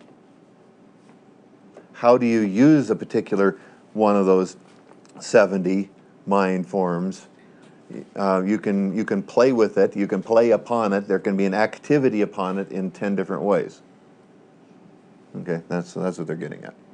How do you use a particular one of those 70 mind forms? You can play with it. You can play upon it. There can be an activity upon it in 10 different ways. Okay, that's what they're getting at.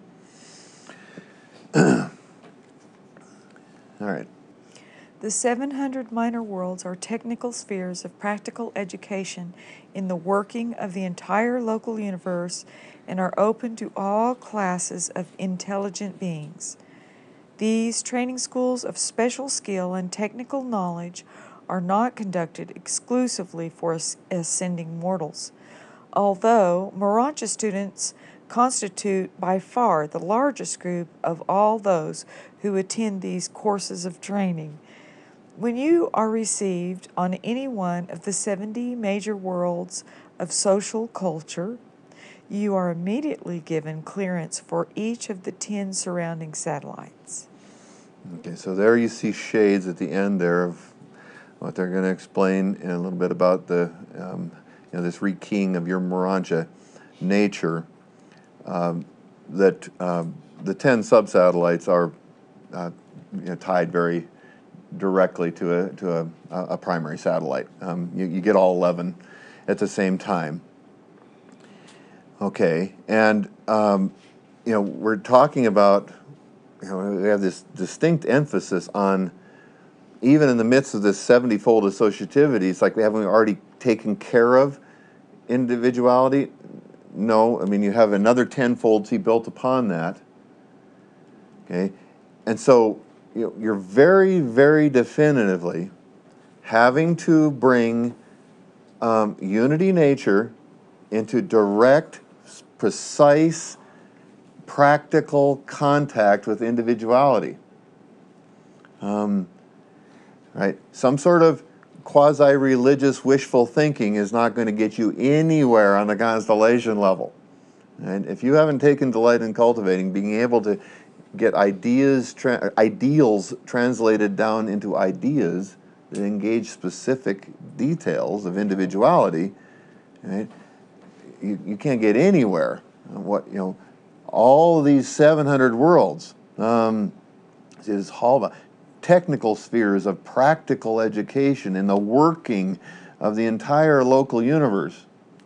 All right. The 700 minor worlds are technical spheres of practical education in the working of the entire local universe and are open to all classes of intelligent beings. These training schools of special skill and technical knowledge are not conducted exclusively for ascending mortals, although Morancha students constitute by far the largest group of all those who attend these courses of training. When you are received on any one of the 70 major worlds of social culture, you are immediately given clearance for each of the 10 surrounding satellites. Okay, so there you see shades at the end there of what they're going to explain in a little bit about the, this rekeying of your Morancha nature. that the 10 subsatellites are tied very directly to a primary satellite. You get all 11 at the same time. Okay, and we're talking about, we have this distinct emphasis on, even in the midst of this 70-fold associativity, it's like haven't we already taken care of individuality? No, I mean, you have another 10-fold built upon that. Okay, and so you're very, very definitively having to bring unity nature into direct, precise, practical contact with individuality. Right? Some sort of quasi-religious wishful thinking is not going to get you anywhere on the constellation level. And if you haven't taken delight in cultivating, being able to get ideals translated down into ideas that engage specific details of individuality, right? You can't get anywhere. All these 700 worlds is all about technical spheres of practical education in the working of the entire local universe.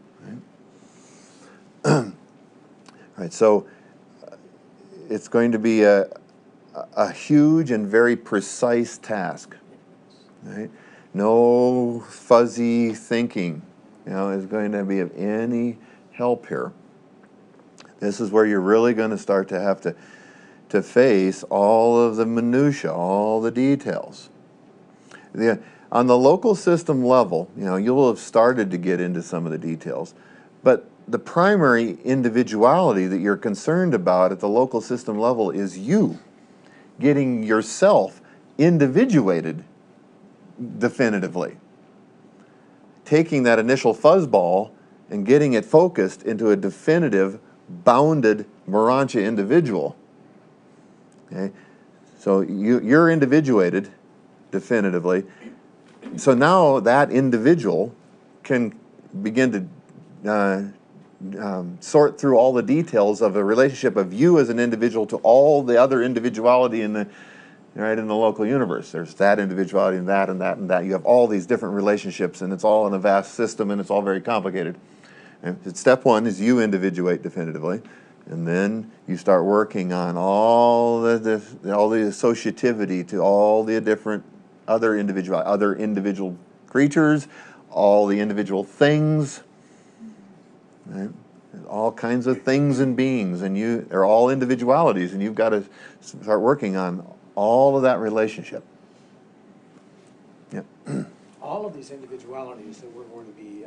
Right? Right, so it's going to be a huge and very precise task. Right? No fuzzy thinking, is going to be of any help here. This is where you're really going to start to have to face all of the minutia, all the details. On the local system level, you'll have started to get into some of the details, but the primary individuality that you're concerned about at the local system level is you getting yourself individuated definitively. Taking that initial fuzzball and getting it focused into a definitive, bounded Morontia individual. Okay? So you're individuated definitively. So now that individual can begin to sort through all the details of a relationship of you as an individual to all the other individuality in the local universe. There's that individuality and that and that and that. You have all these different relationships, and it's all in a vast system, and it's all very complicated. And step one is you individuate definitively, and then you start working on all the associativity to all the different other individual creatures, all the individual things. Right? All kinds of things and beings, and they're all individualities, and you've got to start working on all of that relationship. Yep. All of these individualities that we're going to be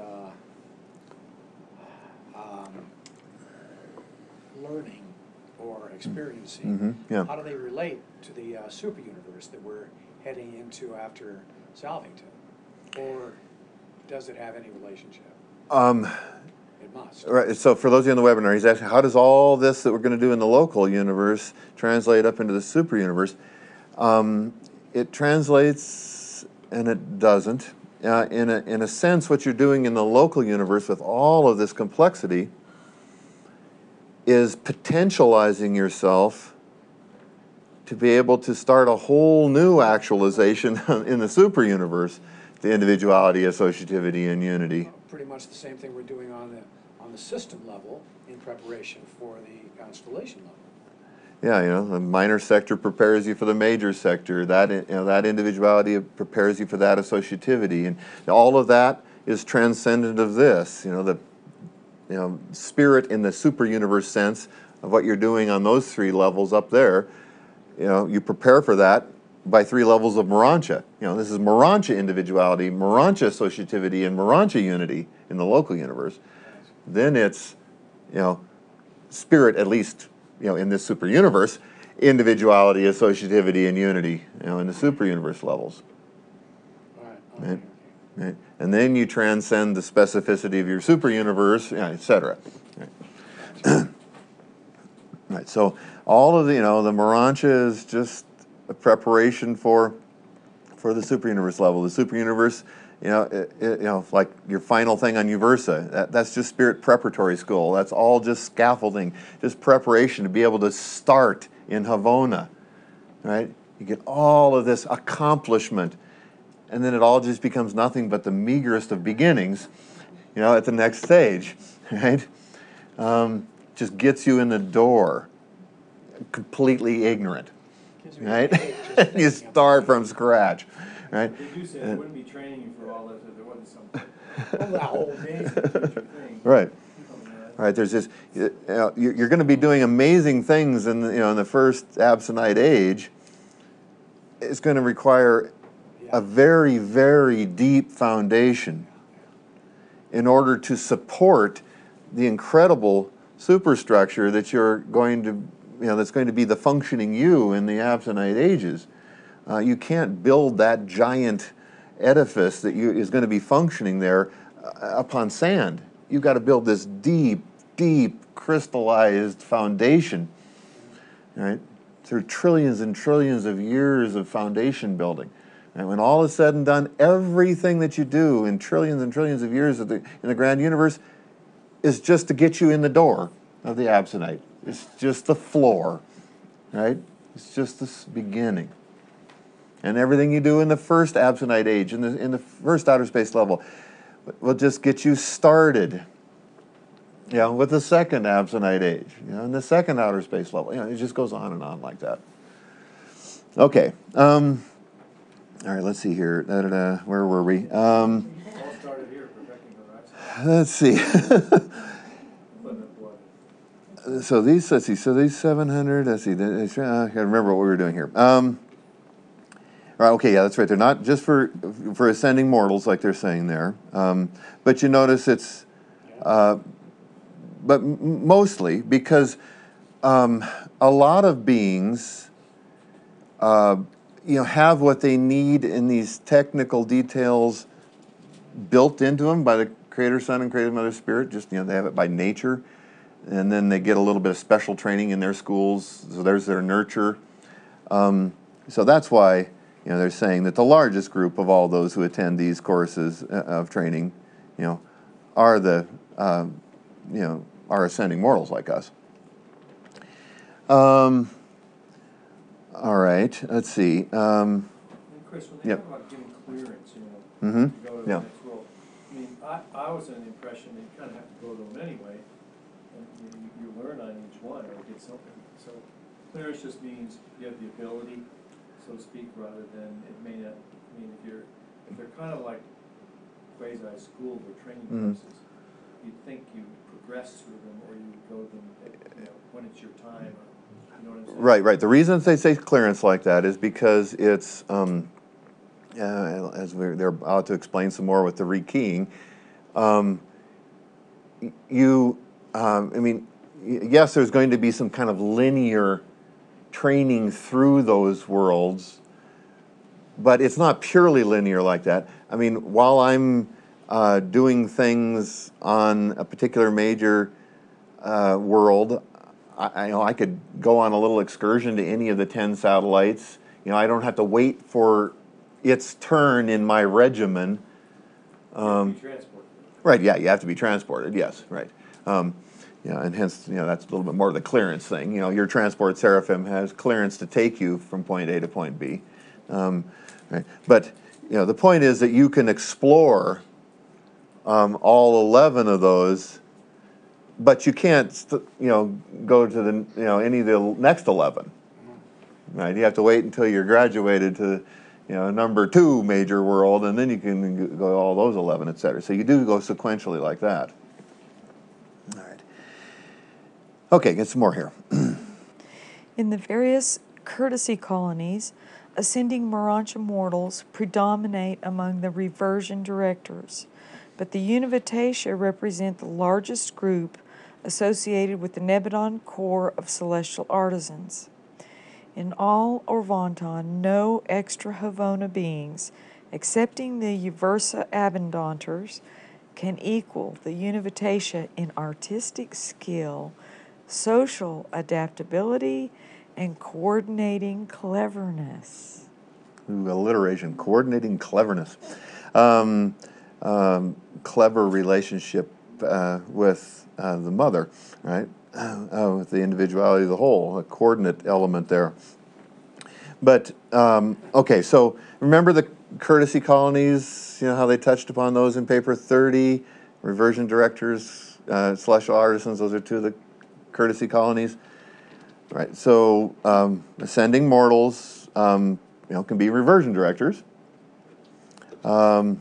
learning or experiencing, Yeah. how do they relate to the super universe that we're heading into after Salvington? Or does it have any relationship? It must. Right. So for those of you on the webinar, he's asking, how does all this that we're going to do in the local universe translate up into the super universe? It translates and it doesn't. In a sense, what you're doing in the local universe with all of this complexity is potentializing yourself to be able to start a whole new actualization in the super universe, the individuality, associativity, and unity. Pretty much the same thing we're doing on the system level in preparation for the constellation level. Yeah, the minor sector prepares you for the major sector. That individuality prepares you for that associativity, and all of that is transcendent of this. The spirit in the super universe sense of what you're doing on those three levels up there. You prepare for that by 3 levels of Morontia. This is Morontia individuality, Morontia associativity, and Morontia unity in the local universe. Then it's, spirit, at least, in this super universe, individuality, associativity, and unity, in the super universe levels. Right. Right? And then you transcend the specificity of your super universe, etc. Right. Right. So all of the Morontia is just a preparation for the super universe level. The super universe like your final thing on Uversa, that's just Spirit Preparatory School. That's all just scaffolding, just preparation to be able to start in Havona, right? You get all of this accomplishment, and then it all just becomes nothing but the meagerest of beginnings, at the next stage, right? Just gets you in the door, completely ignorant, Gives me a right? headache just thinking You about start it. from scratch, right? They do say they wouldn't be training you for all this if there wasn't some Oh, that whole amazing thing. future thing. Right. coming at. Right, there's this, you're going to be doing amazing things in in the first Abstinite age. It's going to require Yeah. a very, very deep foundation in order to support the incredible superstructure that you're going to, that's going to be the functioning you in the Abstinite ages. You can't build that giant edifice that is going to be functioning there upon sand. You've got to build this deep, deep, crystallized foundation, right? Through trillions and trillions of years of foundation building. And when all is said and done, everything that you do in trillions and trillions of years in the grand universe is just to get you in the door of the Abstinite. It's just the floor, right? It's just the beginning. And everything you do in the first Abstinite age, in the first outer space level, will just get you started, with the second Abstinite age, in the second outer space level. It just goes on and on like that. Okay. All right, let's see here. Where were we? All started here, perfecting horizon. Let's see. Putting up what? So these 700, let's see. I can't remember what we were doing here. Right, okay, yeah, that's right. They're not just for ascending mortals, like they're saying there. But you notice it's, but mostly because a lot of beings, have what they need in these technical details built into them by the Creator Son and Creator Mother Spirit. Just, they have it by nature. And then they get a little bit of special training in their schools. So there's their nurture. So that's why, they're saying that the largest group of all those who attend these courses of training, are are ascending mortals like us. All right, let's see. And Chris, when they Yep. talk about getting clearance, Mhm. to go to the Yeah. next world, I was under the impression that you kind of have to go to them anyway, and you learn on each one or get something. So clearance just means you have the ability, so to speak, rather than it may not. If they're kind of like quasi school or training courses, you'd think you progress through them or you go to them, when it's your time. Or, you know what I'm saying? Right. The reason they say clearance like that is because it's, they're about to explain some more with the rekeying. Yes, there's going to be some kind of linear training through those worlds, but it's not purely linear like that. While I'm doing things on a particular major world, I could go on a little excursion to any of the 10 satellites. I don't have to wait for its turn in my regimen. You have to be transported. Right, yeah, you have to be transported, yes, right. And hence, that's a little bit more of the clearance thing. Your transport seraphim has clearance to take you from point A to point B. Right. But, the point is that you can explore all 11 of those, but you can't, go to any of the next 11. Right? You have to wait until you're graduated to, number 2 major world, and then you can go all those 11, et cetera. So you do go sequentially like that. All right. Okay, get some more here. In the various courtesy colonies, ascending Morontia mortals predominate among the reversion directors, but the Univitatia represent the largest group associated with the Nebadon Corps of celestial artisans. In all Orvonton, no extra Havona beings, excepting the Uversa Abundantes, can equal the Univitatia in artistic skill, social adaptability, and coordinating cleverness. Ooh, alliteration, coordinating cleverness. clever relationship with the mother, right? With the individuality of the whole, a coordinate element there. But, okay, so remember the courtesy colonies, you know, how they touched upon those in paper 30, reversion directors, celestial artisans, those are two of the courtesy colonies. Right, so ascending mortals, you know, can be reversion directors. And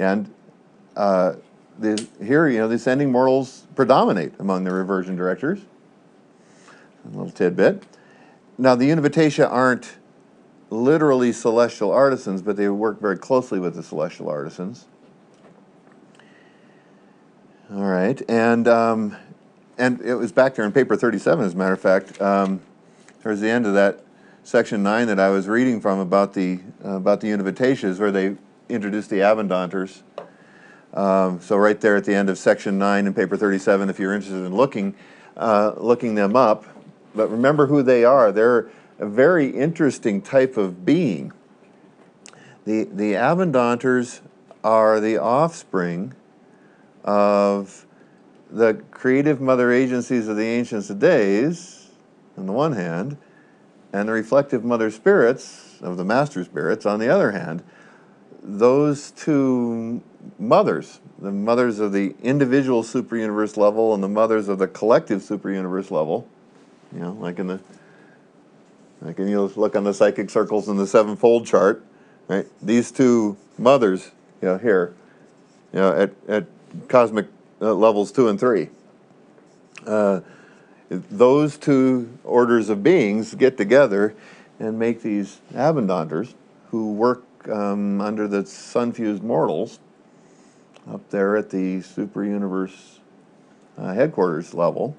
here, you know, the ascending mortals predominate among the reversion directors. A little tidbit. Now, the Univitatia aren't literally celestial artisans, but they work very closely with the celestial artisans. All right, and it was back there in paper 37, as a matter of fact, towards the end of that section 9 that I was reading from about the Univitatias, where they introduced the Abundantes. So right there at the end of section 9 in paper 37, if you're interested in looking them up. But remember who they are. They're a very interesting type of being. The Abundantes are the offspring of the creative mother agencies of the ancients of days, on the one hand, and the reflective mother spirits of the master spirits, on the other hand. Those two mothers, the mothers of the individual superuniverse level and the mothers of the collective superuniverse level, you know, like you look on the psychic circles in the sevenfold chart, right? These two mothers, you know, here, you know, at cosmic levels 2 and 3. Those two orders of beings get together and make these Abundantes who work under the sun-fused mortals up there at the superuniverse headquarters level.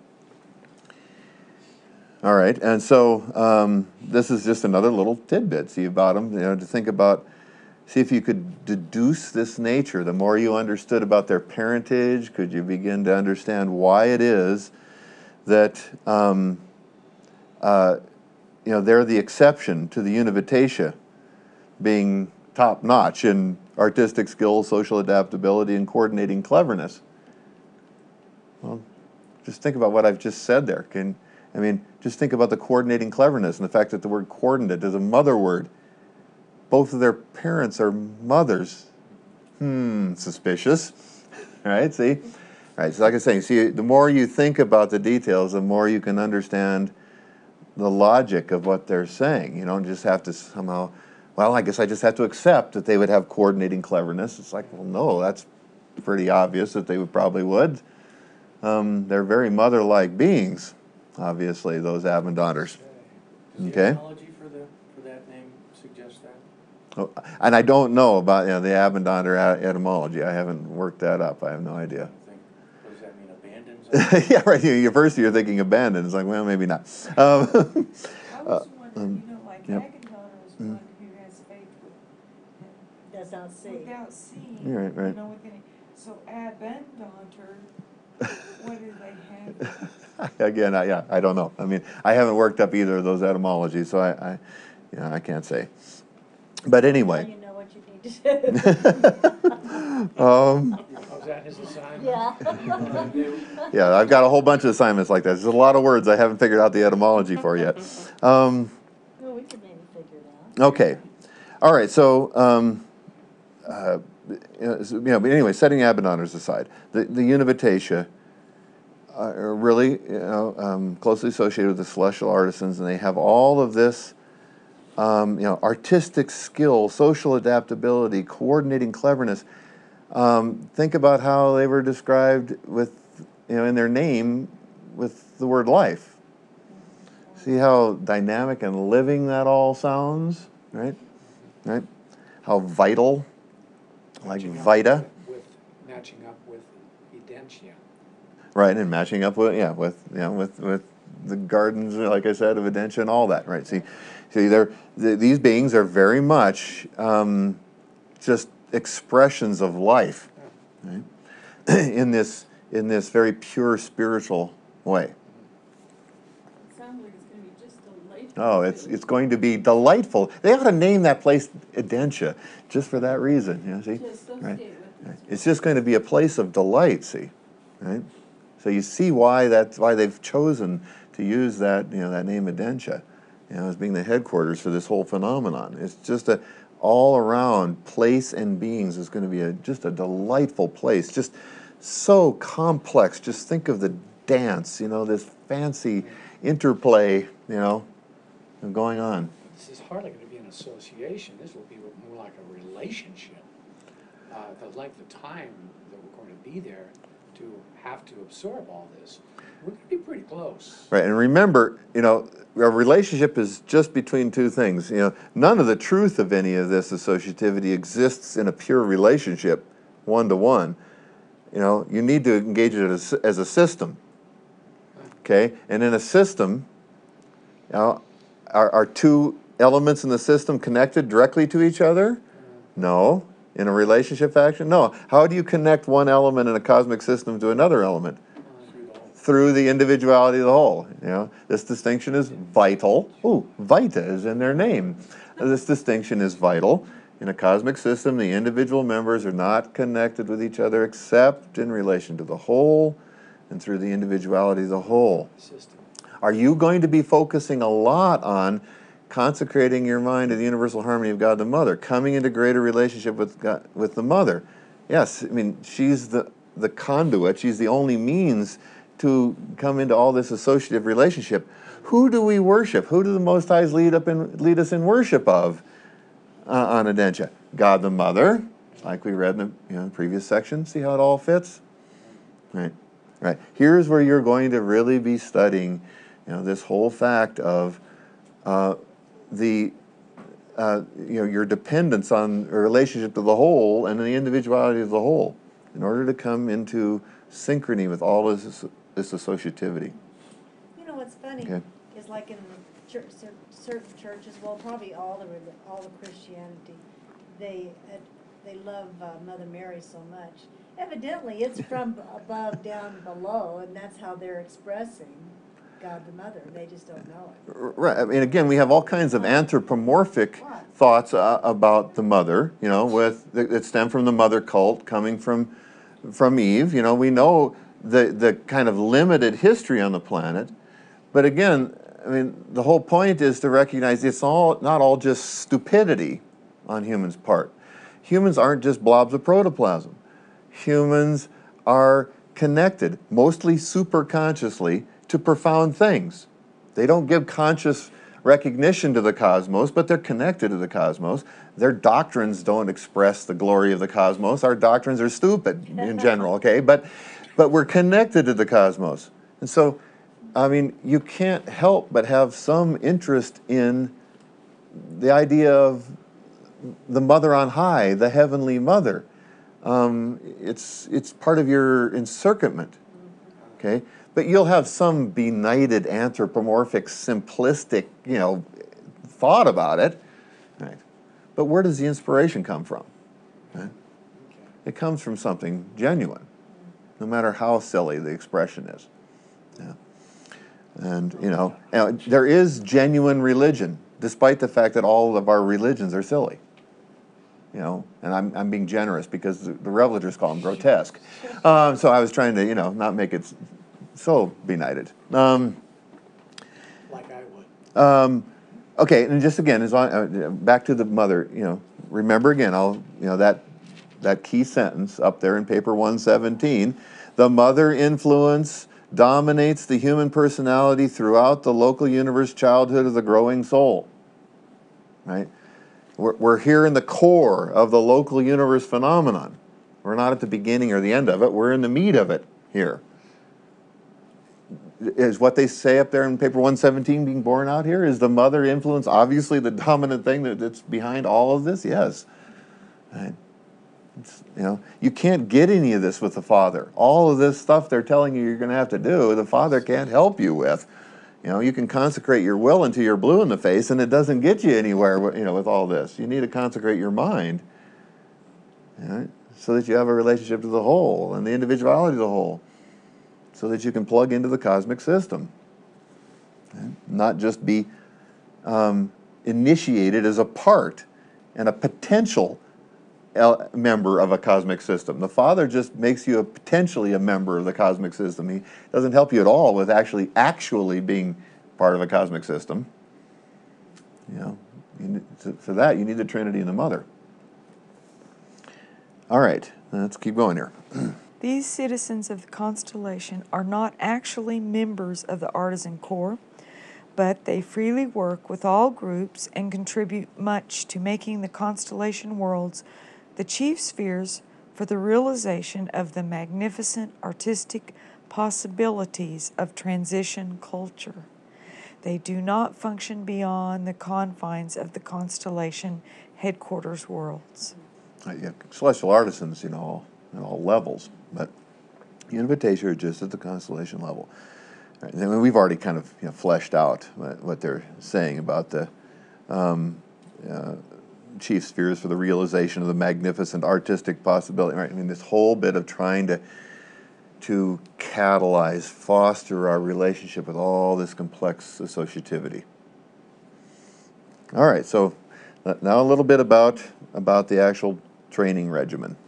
All right, and so this is just another little tidbit, see, about them, you know, to think about. See if you could deduce this nature. The more you understood about their parentage, could you begin to understand why it is that you know, they're the exception to the Univitatia being top-notch in artistic skill, social adaptability, and coordinating cleverness. Well, just think about what I've just said there. Just think about the coordinating cleverness and the fact that the word coordinate is a mother word. Both of their parents are mothers. Suspicious. Right, see? All right, so like I was saying, see, the more you think about the details, the more you can understand the logic of what they're saying. You don't just have to somehow, well, I guess I just have to accept that they would have coordinating cleverness. It's like, well, no, that's pretty obvious that they probably would. They're very mother-like beings, obviously, those Abundantes. Does the Okay. etymology for that name suggest that? Oh, and I don't know about, you know, the Abundanter etymology. I haven't worked that up. I have no idea. What does that mean, abandons? Yeah, right. First you're thinking abandoned. It's like, well, maybe not. I was wondering, you know, like yep. Agamemnon was one who has faith Does not see. without seeing. Right, right. You know, so Abundanter, what do they have? Again, I don't know. I mean, I haven't worked up either of those etymologies, so I can't say. But Now anyway. you know what you need to do. Was that his assignment? Yeah. Yeah, I've got a whole bunch of assignments like that. There's a lot of words I haven't figured out the etymology for yet. Well, we could maybe figure it out. Okay. All right, so, but anyway, setting Abundantes aside, the Univitatia are really, closely associated with the celestial artisans, and they have all of this, artistic skill, social adaptability, coordinating cleverness. Think about how they were described with, in their name with the word life. See how dynamic and living that all sounds, right? Right? How vital, like vita. Matching up with Edentia. Right, and matching up with with the gardens, like I said, of Edentia and all that, right? See, these beings are very much just expressions of life, right? in this very pure spiritual way. It sounds like it's going to be just delightful. Oh, it's going to be delightful. They ought to name that place Edentia, just for that reason. You know, see, Just associate right? with Right. this. It's just going to be a place of delight. See, right? So you see why they've chosen to use that that name Edentia, as being the headquarters for this whole phenomenon. It's just a all around place and beings is going to be just a delightful place. Just so complex. Just think of the dance. This fancy interplay. Going on. This is hardly going to be an association. This will be more like a relationship. The length of time that we're going to be there to have to absorb all this, we're going to be pretty close. Right, and remember, a relationship is just between two things. None of the truth of any of this associativity exists in a pure relationship, one-to-one. You need to engage it as a system. Okay, and in a system, are two elements in the system connected directly to each other? No. In a relationship fashion? No. How do you connect one element in a cosmic system to another element? Through the individuality of the whole. This distinction is vital. Ooh, Vita is in their name. This distinction is vital. In a cosmic system, the individual members are not connected with each other except in relation to the whole and through the individuality of the whole. System. Are you going to be focusing a lot on consecrating your mind to the universal harmony of God the Mother, coming into greater relationship with God, with the Mother? Yes, I mean, she's the conduit. She's the only means to come into all this associative relationship. Who do we worship? Who do the Most Highs lead us in worship of on Edentia? God the Mother, like we read in the previous section. See how it all fits? Right. Here's where you're going to really be studying, this whole fact of your dependence on a relationship to the whole and the individuality of the whole, in order to come into synchrony with all this associativity. What's funny Okay. is like in the certain churches, well, probably all the Christianity, they love Mother Mary so much. Evidently, it's from above down below, and that's how they're expressing God the Mother. They just don't know it. Right. I mean, again, we have all kinds of anthropomorphic thoughts about the mother, that stem from the mother cult coming from Eve. We know the kind of limited history on the planet. But again, I mean, the whole point is to recognize it's not all just stupidity on humans' part. Humans aren't just blobs of protoplasm. Humans are connected, mostly superconsciously, to profound things. They don't give conscious recognition to the cosmos, but they're connected to the cosmos. Their doctrines don't express the glory of the cosmos. Our doctrines are stupid in general, okay? But we're connected to the cosmos. And so, I mean, you can't help but have some interest in the idea of the Mother on high, the Heavenly Mother. It's part of your encirclement, okay? But you'll have some benighted, anthropomorphic, simplistic, thought about it, right? But where does the inspiration come from? Right? It comes from something genuine, no matter how silly the expression is. Yeah. And there is genuine religion, despite the fact that all of our religions are silly. And I'm being generous because the revelators call them grotesque. So I was trying to, not make it so benighted. Like I would. Okay, and just again, back to the mother. Remember again, that key sentence up there in paper 117. The mother influence dominates the human personality throughout the local universe childhood of the growing soul. Right? We're here in the core of the local universe phenomenon. We're not at the beginning or the end of it. We're in the meat of it here. Is what they say up there in paper 117 being borne out here? Is the mother influence obviously the dominant thing that's behind all of this? Yes. Right. You can't get any of this with the Father. All of this stuff they're telling you you're going to have to do, the Father can't help you with. You can consecrate your will until you're blue in the face, and it doesn't get you anywhere, with all this. You need to consecrate your mind, so that you have a relationship to the whole and the individuality of the whole, so that you can plug into the cosmic system. not just be initiated as a part and a potential member of a cosmic system. The Father just makes you potentially a member of the cosmic system. He doesn't help you at all with actually being part of a cosmic system. For that, you need the Trinity and the Mother. All right, let's keep going here. These citizens of the constellation are not actually members of the Artisan Corps, but they freely work with all groups and contribute much to making the constellation worlds the chief spheres for the realization of the magnificent artistic possibilities of transition culture. They do not function beyond the confines of the constellation headquarters worlds. Celestial artisans, at all levels, but Univitatia are just at the constellation level. Right, and we've already kind of fleshed out what they're saying about the chief spheres for the realization of the magnificent artistic possibility. Right? This whole bit of trying to catalyze, foster our relationship with all this complex associativity. All right, so now a little bit about the actual training regimen.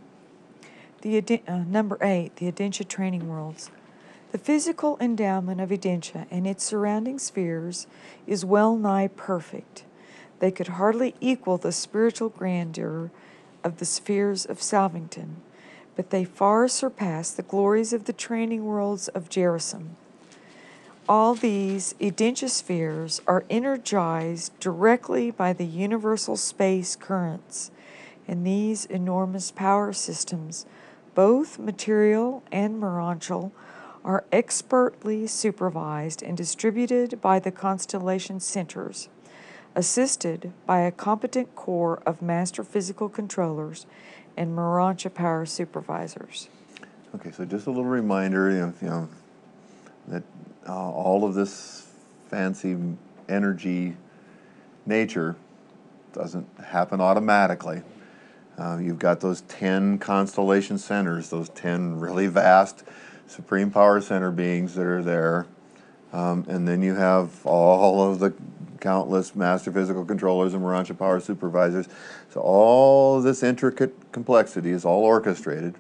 Number 8, the Edentia Training Worlds. The physical endowment of Edentia and its surrounding spheres is well nigh perfect. They could hardly equal the spiritual grandeur of the spheres of Salvington, but they far surpass the glories of the training worlds of Jerasim. All these Edentia spheres are energized directly by the universal space currents, and these enormous power systems, both material and merantial, are expertly supervised and distributed by the constellation centers, assisted by a competent corps of master physical controllers and Morantia power supervisors. Okay, so just a little reminder, that all of this fancy energy nature doesn't happen automatically. You've got those 10 constellation centers, those 10 really vast supreme power center beings that are there, and then you have all of the countless master physical controllers and Morantia power supervisors. So all of this intricate complexity is all orchestrated,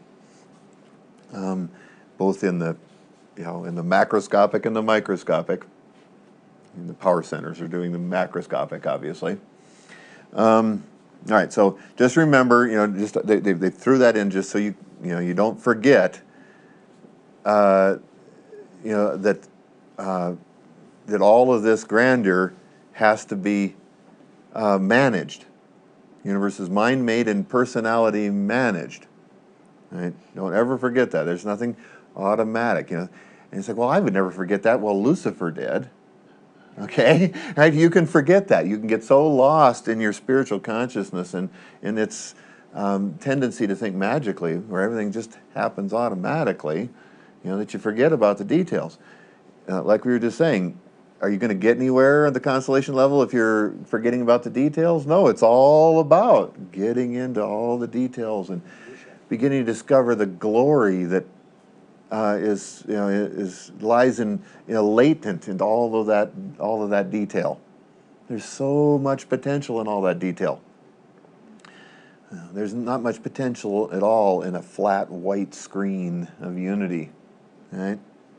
both in the macroscopic and the microscopic. And the power centers are doing the macroscopic, obviously. All right, so just remember, they threw that in just so you don't forget, that all of this grandeur has to be managed. The universe is mind-made and personality managed. Right? Don't ever forget that. There's nothing automatic. And it's like, well, I would never forget that. Well, Lucifer did. Okay, right? You can forget that. You can get so lost in your spiritual consciousness and in its tendency to think magically, where everything just happens automatically, that you forget about the details. Like we were just saying, are you going to get anywhere at the constellation level if you're forgetting about the details? No, it's all about getting into all the details and beginning to discover the glory that lies in latent in all of that detail. There's so much potential in all that detail. There's not much potential at all in a flat white screen of unity, right?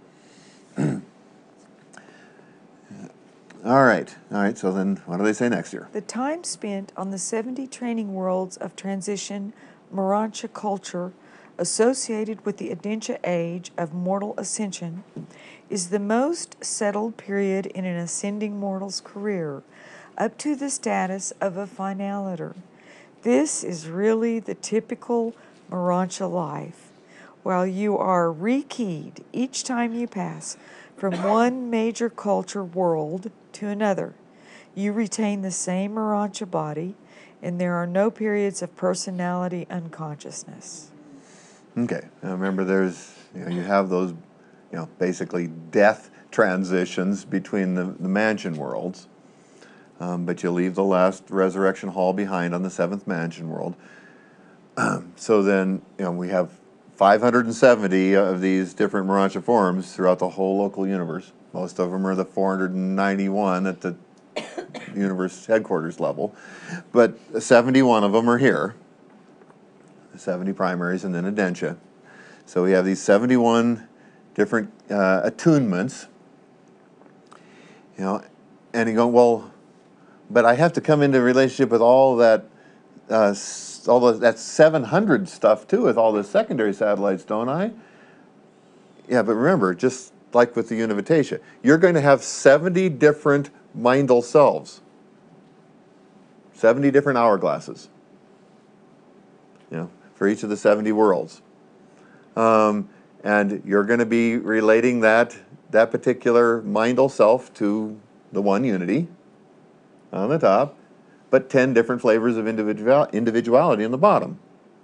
All right. So then, what do they say next year? The time spent on the 70 training worlds of transition Morantia culture associated with the Edentia age of mortal ascension is the most settled period in an ascending mortal's career, up to the status of a finaliter. This is really the typical Morantia life. While you are rekeyed each time you pass from one major culture world to another, you retain the same Morantia body, and there are no periods of personality unconsciousness. Okay. Now remember, there's you have those basically death transitions between the mansion worlds, but you leave the last resurrection hall behind on the 7th mansion world. So then we have 570 of these different Morantia forms throughout the whole local universe. Most of them are the 491 at the universe headquarters level, but 71 of them are here. 70 primaries and then Adentia. So we have these 71 different attunements. You know, and you go, well, but I have to come into relationship with all that, that 700 stuff too, with all the secondary satellites, don't I? Yeah, but remember, just like with the Univitation, you're going to have 70 different mindal selves, 70 different hourglasses, you know, for each of the 70 worlds. And you're going to be relating that particular mindal self to the one unity on the top, but 10 different flavors of individuality on the bottom.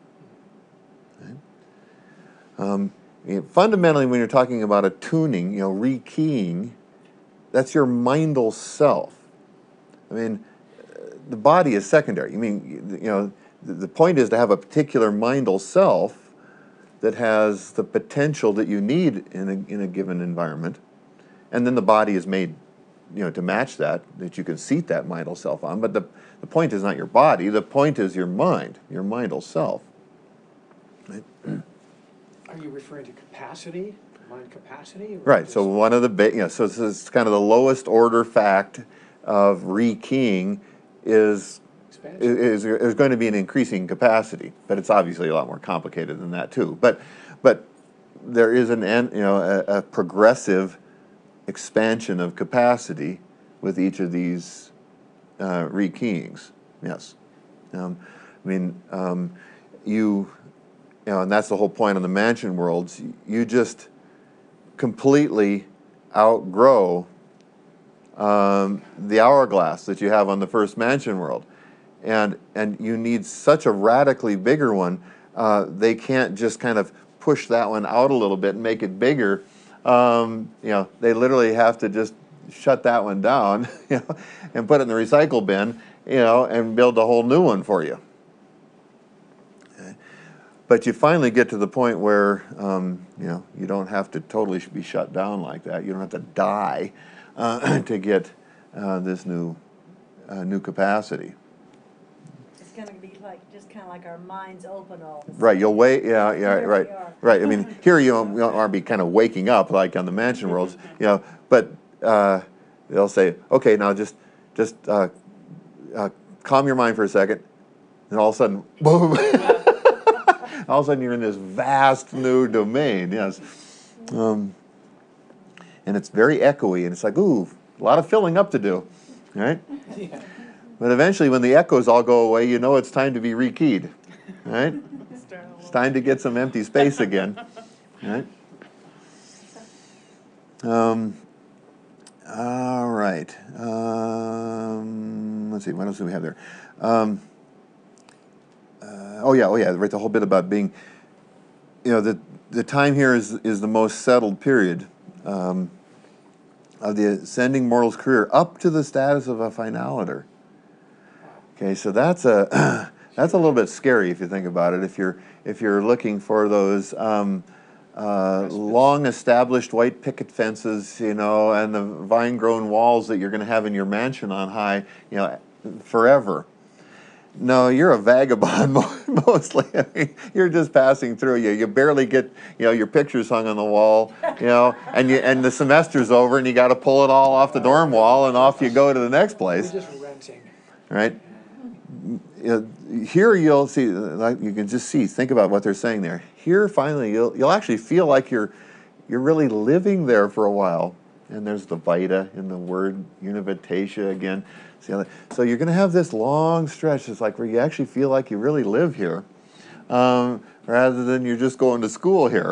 Okay. Fundamentally, when you're talking about attuning, you know, rekeying, that's your mindal self. I mean, the body is secondary. I mean, you know, the point is to have a particular mindal self that has the potential that you need in a given environment, and then the body is made, you know, to match that you can seat that mindal self on. But the point is not your body. The point is your mind, your mindal self. Right? Are you referring to capacity, mind capacity? Or Right. just- So one of the you know, so this is kind of the lowest order fact of rekeying is Expansion. is going to be an increasing capacity, but it's obviously a lot more complicated than that too. But there is a progressive expansion of capacity with each of these rekeyings. Yes, I mean you know, and that's the whole point on the mansion worlds. You just completely outgrow the hourglass that you have on the first mansion world. And you need such a radically bigger one. They can't just kind of push that one out a little bit and make it bigger. You know, they literally have to just shut that one down, you know, and put it in the recycle bin, you know, and build a whole new one for you. Okay. But you finally get to the point where, you know, you don't have to totally be shut down like that. You don't have to die to get this new capacity. It's gonna be like, just kinda like our minds open all of a sudden. Right, you'll wait, yeah, Here right, we are. right. I mean, here you aren't be kind of waking up like on the mansion worlds, you know, but they'll say, okay, now just calm your mind for a second, and all of a sudden, boom, all of a sudden you're in this vast new domain, yes. And it's very echoey, and it's like, ooh, a lot of filling up to do, right? Yeah. But eventually, when the echoes all go away, you know it's time to be rekeyed, right? It's time to get some empty space again, right? All right. Let's see, what else do we have there? Oh yeah, right, the whole bit about being, you know, the time here is the most settled period of the ascending mortal's career up to the status of a finaliter. Okay, so that's a little bit scary if you think about it. If you're looking for those long established white picket fences, you know, and the vine grown walls that you're going to have in your mansion on high, you know, forever. No, you're a vagabond mostly. I mean, you're just passing through. You barely get, you know, your pictures hung on the wall, you know, and the semester's over, and you got to pull it all off the dorm wall, and off you go to the next place. We're just renting. Right? Here you'll see, like you can just see, think about what they're saying there. Here finally you'll actually feel like you're really living there for a while. And there's the vita in the word Univitation again. So you're going to have this long stretch. It's like where you actually feel like you really live here, rather than you're just going to school here.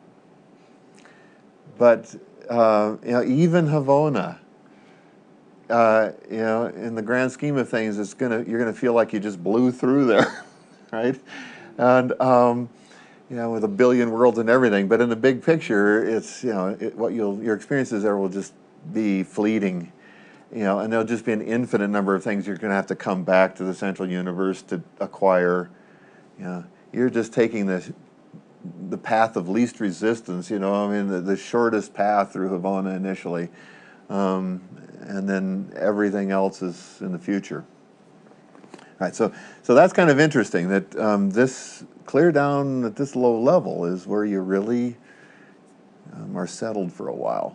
But you know, even Havona, you know, in the grand scheme of things, you're gonna feel like you just blew through there, right? And you know, with a billion worlds and everything. But in the big picture, it's, you know, your experiences there will just be fleeting, you know, and there'll just be an infinite number of things you're gonna have to come back to the central universe to acquire. You know, you're just taking this the path of least resistance, you know, I mean, the shortest path through Havana initially, and then everything else is in the future. All right, so that's kind of interesting that this clear down at this low level is where you really are settled for a while.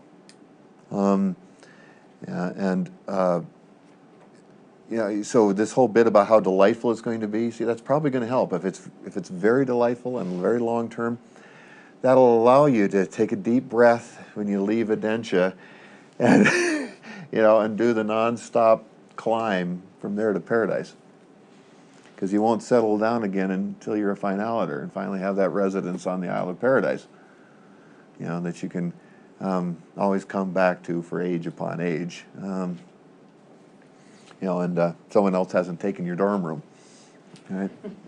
You know, so this whole bit about how delightful it's going to be, see, that's probably going to help. If it's very delightful and very long term, that'll allow you to take a deep breath when you leave Adentia, and you know, and do the nonstop climb from there to paradise. Because you won't settle down again until you're a finaliter and finally have that residence on the Isle of Paradise. You know, that you can always come back to for age upon age. You know, and someone else hasn't taken your dorm room, right?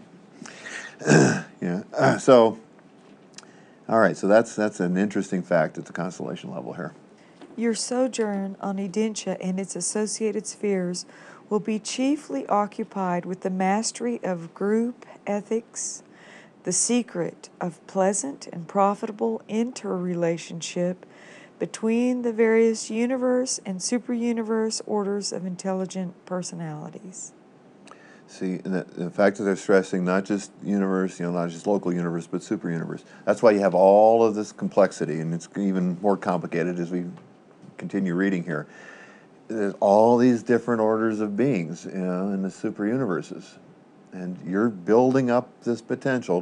Yeah. So, all right. So that's an interesting fact at the constellation level here. Your sojourn on Edentia and its associated spheres will be chiefly occupied with the mastery of group ethics, the secret of pleasant and profitable interrelationship between the various universe and superuniverse orders of intelligent personalities. See, and the fact that they're stressing not just universe, you know, not just local universe, but superuniverse. That's why you have all of this complexity, and it's even more complicated as we continue reading here. There's all these different orders of beings, you know, in the superuniverses, and you're building up this potential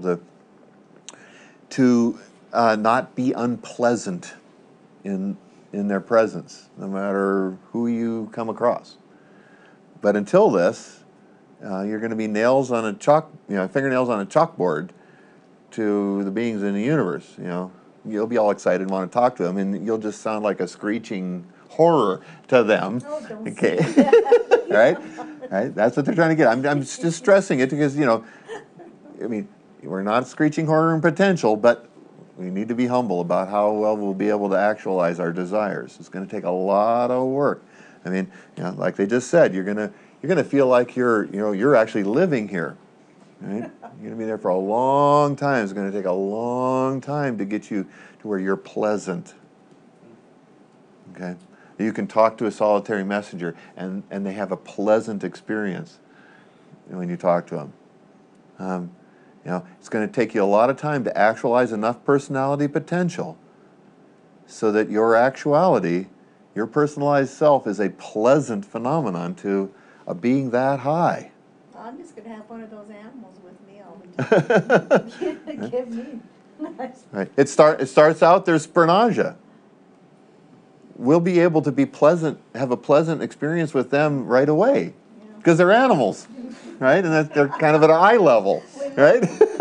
to not be unpleasant in their presence, no matter who you come across. But until this, you're going to be fingernails on a chalkboard to the beings in the universe. You know, you'll be all excited and want to talk to them, and you'll just sound like a screeching horror to them. Oh, don't Okay, say that. right? Right. That's what they're trying to get. I'm just stressing it because, you know, I mean, we're not screeching horror and potential, but we need to be humble about how well we'll be able to actualize our desires. It's going to take a lot of work. I mean, you know, like they just said, you're gonna feel like you're actually living here, right? You're gonna be there for a long time. It's going to take a long time to get you to where you're pleasant. Okay, you can talk to a solitary messenger, and they have a pleasant experience when you talk to them. You know, it's going to take you a lot of time to actualize enough personality potential so that your actuality, your personalized self, is a pleasant phenomenon to a being that high. I'm just gonna have one of those animals with me all the time. Give me. Right. It starts out, there's Spernasia. We'll be able to be pleasant, have a pleasant experience with them right away, because they're animals, right? And they're kind of at eye level, right?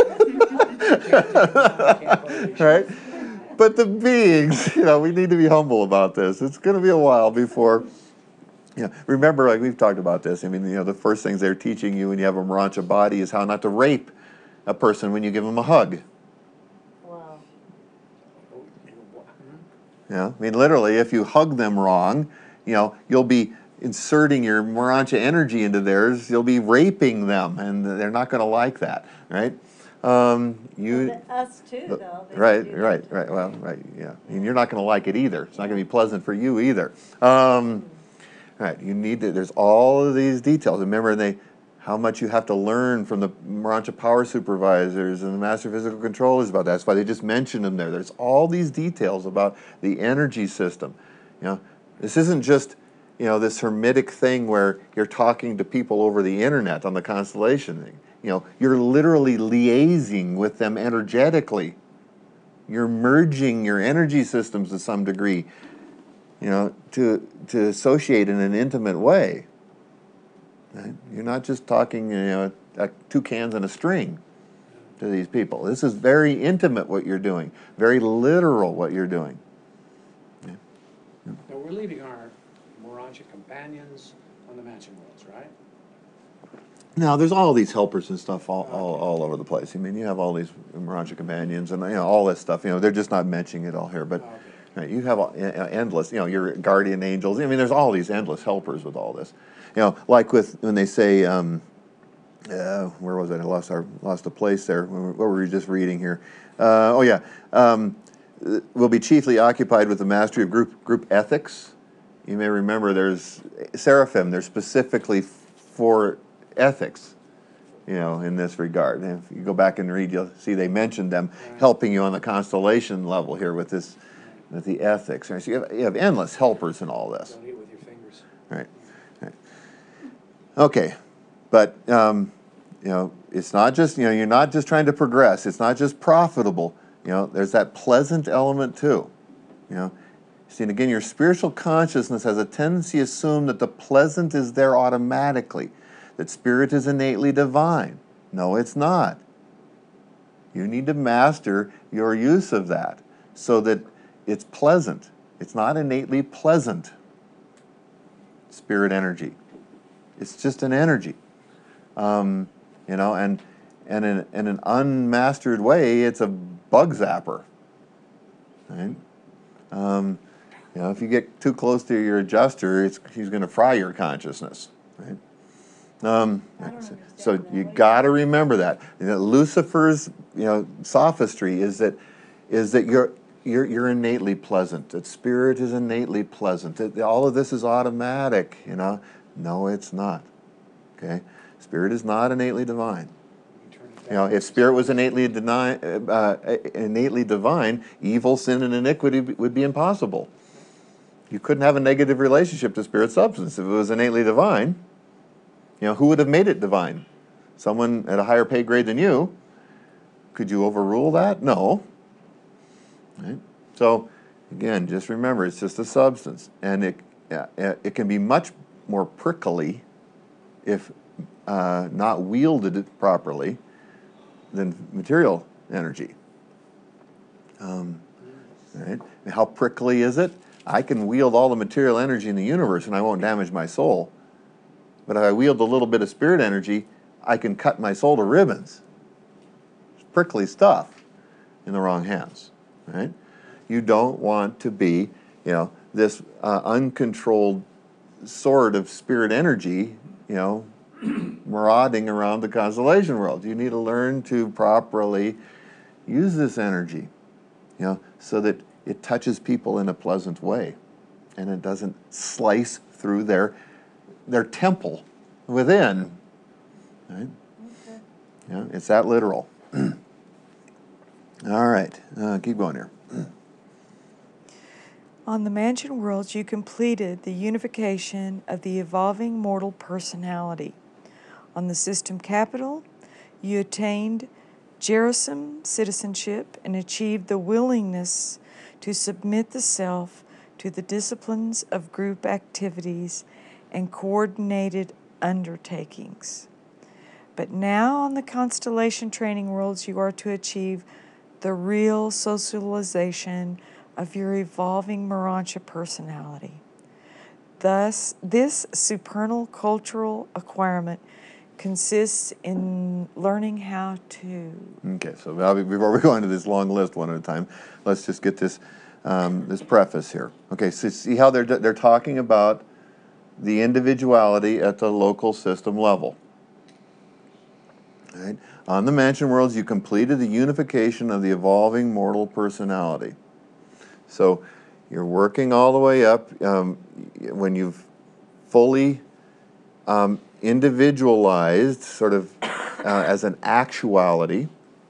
Right? But the beings, you know, we need to be humble about this. It's going to be a while before, you know, remember, like we've talked about this. I mean, you know, the first things they're teaching you when you have a Morontia body is how not to rape a person when you give them a hug. Wow. Yeah, I mean, literally, if you hug them wrong, you know, you'll be inserting your Morontia energy into theirs. You'll be raping them, and they're not going to like that, right? Us too, though. Right. Well, right, yeah. And you're not going to like it either. It's not going to be pleasant for you either. Right. You need to. There's all of these details. Remember, how much you have to learn from the Morontia power supervisors and the master physical controllers about that. That's why they just mentioned them there. There's all these details about the energy system. You know, this isn't just, you know, this hermetic thing where you're talking to people over the internet on the constellation thing. You know, you're literally liaising with them energetically. You're merging your energy systems to some degree, you know, to associate in an intimate way. Right? You're not just talking, you know, two cans and a string to these people. This is very intimate what you're doing, very literal what you're doing. Yeah. Now, we're leaving our Morontia companions on the matching worlds, right? Now, there's all these helpers and stuff all over the place. I mean, you have all these Morontia companions and, you know, all this stuff. You know, they're just not mentioning it all here, but right, you have endless, you know, your guardian angels. I mean, there's all these endless helpers with all this. You know, like when they say, where was it? I lost a place there. What were we just reading here? Oh yeah, will be chiefly occupied with the mastery of group ethics. You may remember there's seraphim. They're specifically for ethics, in this regard. And if you go back and read, you'll see they mentioned them helping you on the constellation level here with the ethics. Right? So you have endless helpers in all this. Don't eat with your fingers. Right. Okay, but it's not just you're not just trying to progress. It's not just profitable. There's that pleasant element too. See, and again, your spiritual consciousness has a tendency to assume that the pleasant is there automatically, that spirit is innately divine. No, it's not. You need to master your use of that so that it's pleasant. It's not innately pleasant. Spirit energy. It's just an energy. And in an unmastered way, it's a bug zapper. Right? If you get too close to your adjuster, he's going to fry your consciousness. Right? So you got to remember that. Lucifer's sophistry is that you're innately pleasant. That spirit is innately pleasant. That all of this is automatic. No, it's not. Okay, spirit is not innately divine. If spirit was innately divine, evil, sin, and iniquity would be impossible. You couldn't have a negative relationship to spirit substance if it was innately divine. Who would have made it divine? Someone at a higher pay grade than you. Could you overrule that? No. Right? So, again, just remember, it's just a substance. And it can be much more prickly if not wielded properly than material energy. Right? And how prickly is it? I can wield all the material energy in the universe and I won't damage my soul. But if I wield a little bit of spirit energy, I can cut my soul to ribbons. It's prickly stuff in the wrong hands. Right? You don't want to be, this uncontrolled sword of spirit energy, marauding around the constellation world. You need to learn to properly use this energy, so that it touches people in a pleasant way, and it doesn't slice through their temple within. Right? Okay. It's that literal. All right, keep going here. On the Mansion Worlds, you completed the unification of the evolving mortal personality. On the System Capital, you attained Gerism citizenship and achieved the willingness to submit the self to the disciplines of group activities and coordinated undertakings. But now on the Constellation Training Worlds, you are to achieve the real socialization of your evolving Morontia personality. Thus, this supernal cultural acquirement consists in learning how to... Okay, so before we go into this long list one at a time, let's just get this this preface here. Okay, so see how they're talking about the individuality at the local system level. Right? On the Mansion Worlds, you completed the unification of the evolving mortal personality. So you're working all the way up. When you've fully individualized, sort of as an actuality,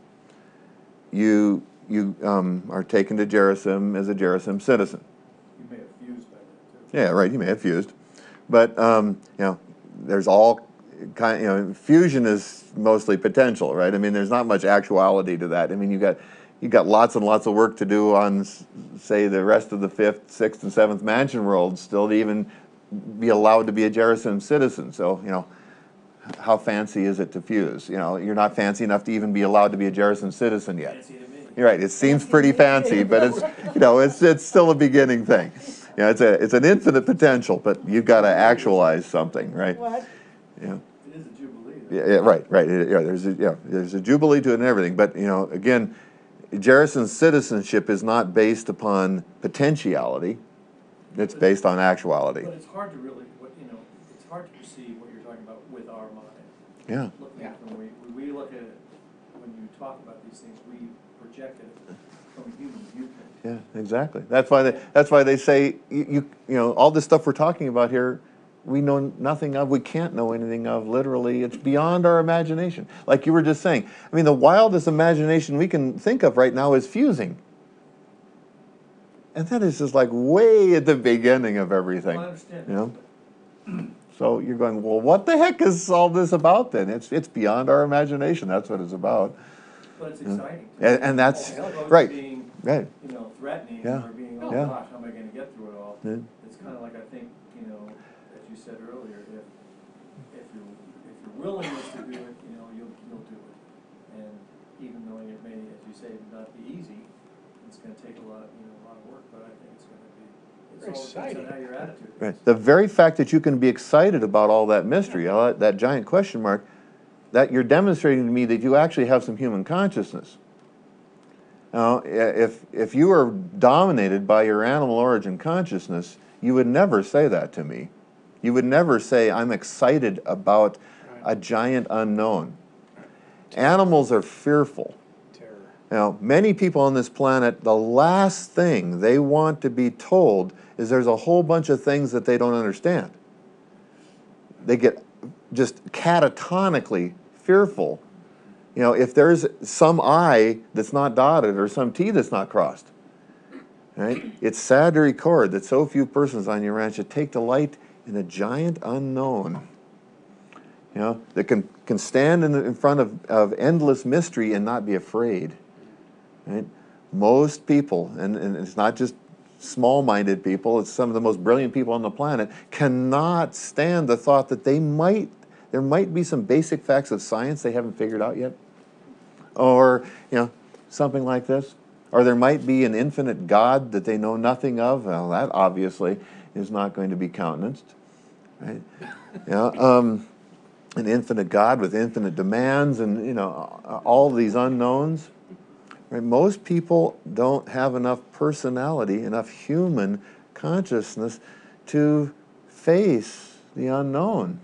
you are taken to Gerism as a Gerism citizen. You may have fused by then, too. Yeah, right. You may have fused, but there's all kind. Fusion is mostly potential, right? I mean, there's not much actuality to that. I mean, you got lots and lots of work to do on, say, the rest of the 5th, 6th, and 7th Mansion Worlds still to even be allowed to be a Gerism citizen. So, how fancy is it to fuse? You're not fancy enough to even be allowed to be a Gerism citizen yet. Fancy to me. You're right. It seems pretty fancy, but it's still a beginning thing. It's an infinite potential, but you've got to actualize something, right? What? It is a jubilee. Yeah, right. There's a jubilee to it and everything, but again, Gerison's citizenship is not based upon potentiality; it's based on actuality. But it's hard to really, it's hard to perceive what you're talking about with our mind. Yeah. looking at them, we look at it, when you talk about these things, we project it from a human viewpoint. Yeah, exactly. That's why they say you know all this stuff we're talking about here, we know nothing of. We can't know anything of. Literally, it's beyond our imagination. Like you were just saying. I mean, the wildest imagination we can think of right now is fusing, and that is just like way at the beginning of everything. Well, I understand You that, know. So you're going, well, what the heck is all this about then? It's beyond our imagination. That's what it's about. but it's exciting. And that's As opposed to right. being, Right. you know, threatening Yeah. or being, oh Yeah. gosh, how am I gonna get through it all? Yeah. It's kind of like, I think, you know, as you said earlier, if your willingness to do it, you know, you'll do it. And even though it may, as you say, not be easy, it's gonna take a lot of work, but I think it's gonna be, it's Very all depends on exciting. how your attitude is. Right. The very fact that you can be excited about all that mystery, all that giant question mark, that you're demonstrating to me that you actually have some human consciousness. Now, if you are dominated by your animal origin consciousness, you would never say that to me. You would never say, I'm excited about a giant unknown. Animals are fearful. Terror. Now, many people on this planet, the last thing they want to be told is there's a whole bunch of things that they don't understand. They get just catatonically fearful. You know, if there's some I that's not dotted or some T that's not crossed, right? It's sad to record that so few persons on your ranch that take delight in a giant unknown. You know, that can stand in front of endless mystery and not be afraid. Right? Most people, and it's not just small-minded people, it's some of the most brilliant people on the planet, cannot stand the thought that there might be some basic facts of science they haven't figured out yet. Or, you know, something like this. Or there might be an infinite God that they know nothing of. Well, that obviously is not going to be countenanced. Right? You know, an infinite God with infinite demands and, you know, all these unknowns. Right? Most people don't have enough personality, enough human consciousness to face the unknown.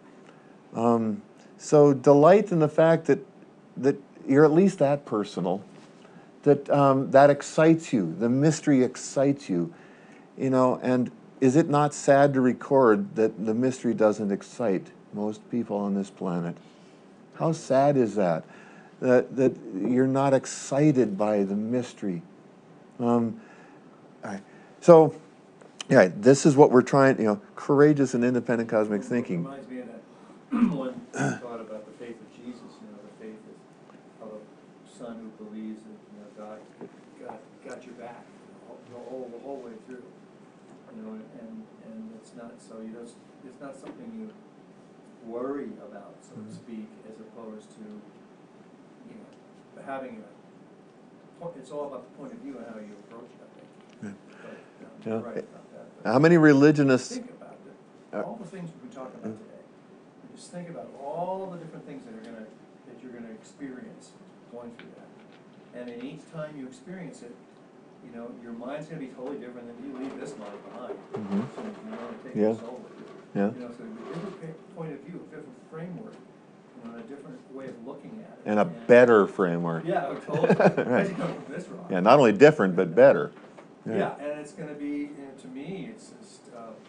So delight in the fact that you're at least that personal, that that excites you, the mystery excites you, you know, and is it not sad to record that the mystery doesn't excite most people on this planet? How sad is that? That you're not excited by the mystery. All right. So, yeah, this is what we're trying, you know, courageous and independent cosmic thinking. Reminds me of that one thought about the faith of Jesus, you know, the faith of a son who believes that, you know, God got your back the whole way through. You know, and it's not so it's not something you worry about, so to speak, as opposed to, you know, having it's all about the point of view and how you approach it, I think. But, Yeah. you're right about that. But How many religionists? think about it, all the things we talk about today. Just think about all the different things that you're gonna experience going through that. And then each time you experience it, you know, your mind's gonna be totally different than you leave this mind behind. Mhm. So you want to take Yeah. this over. Yeah. You know, so a different point of view, a different framework, you know, a different way of looking at it. And a better framework. Yeah, totally. Because you come from this rock. Yeah, not only different, but better. Yeah, and it's gonna be, you know, to me, it's just,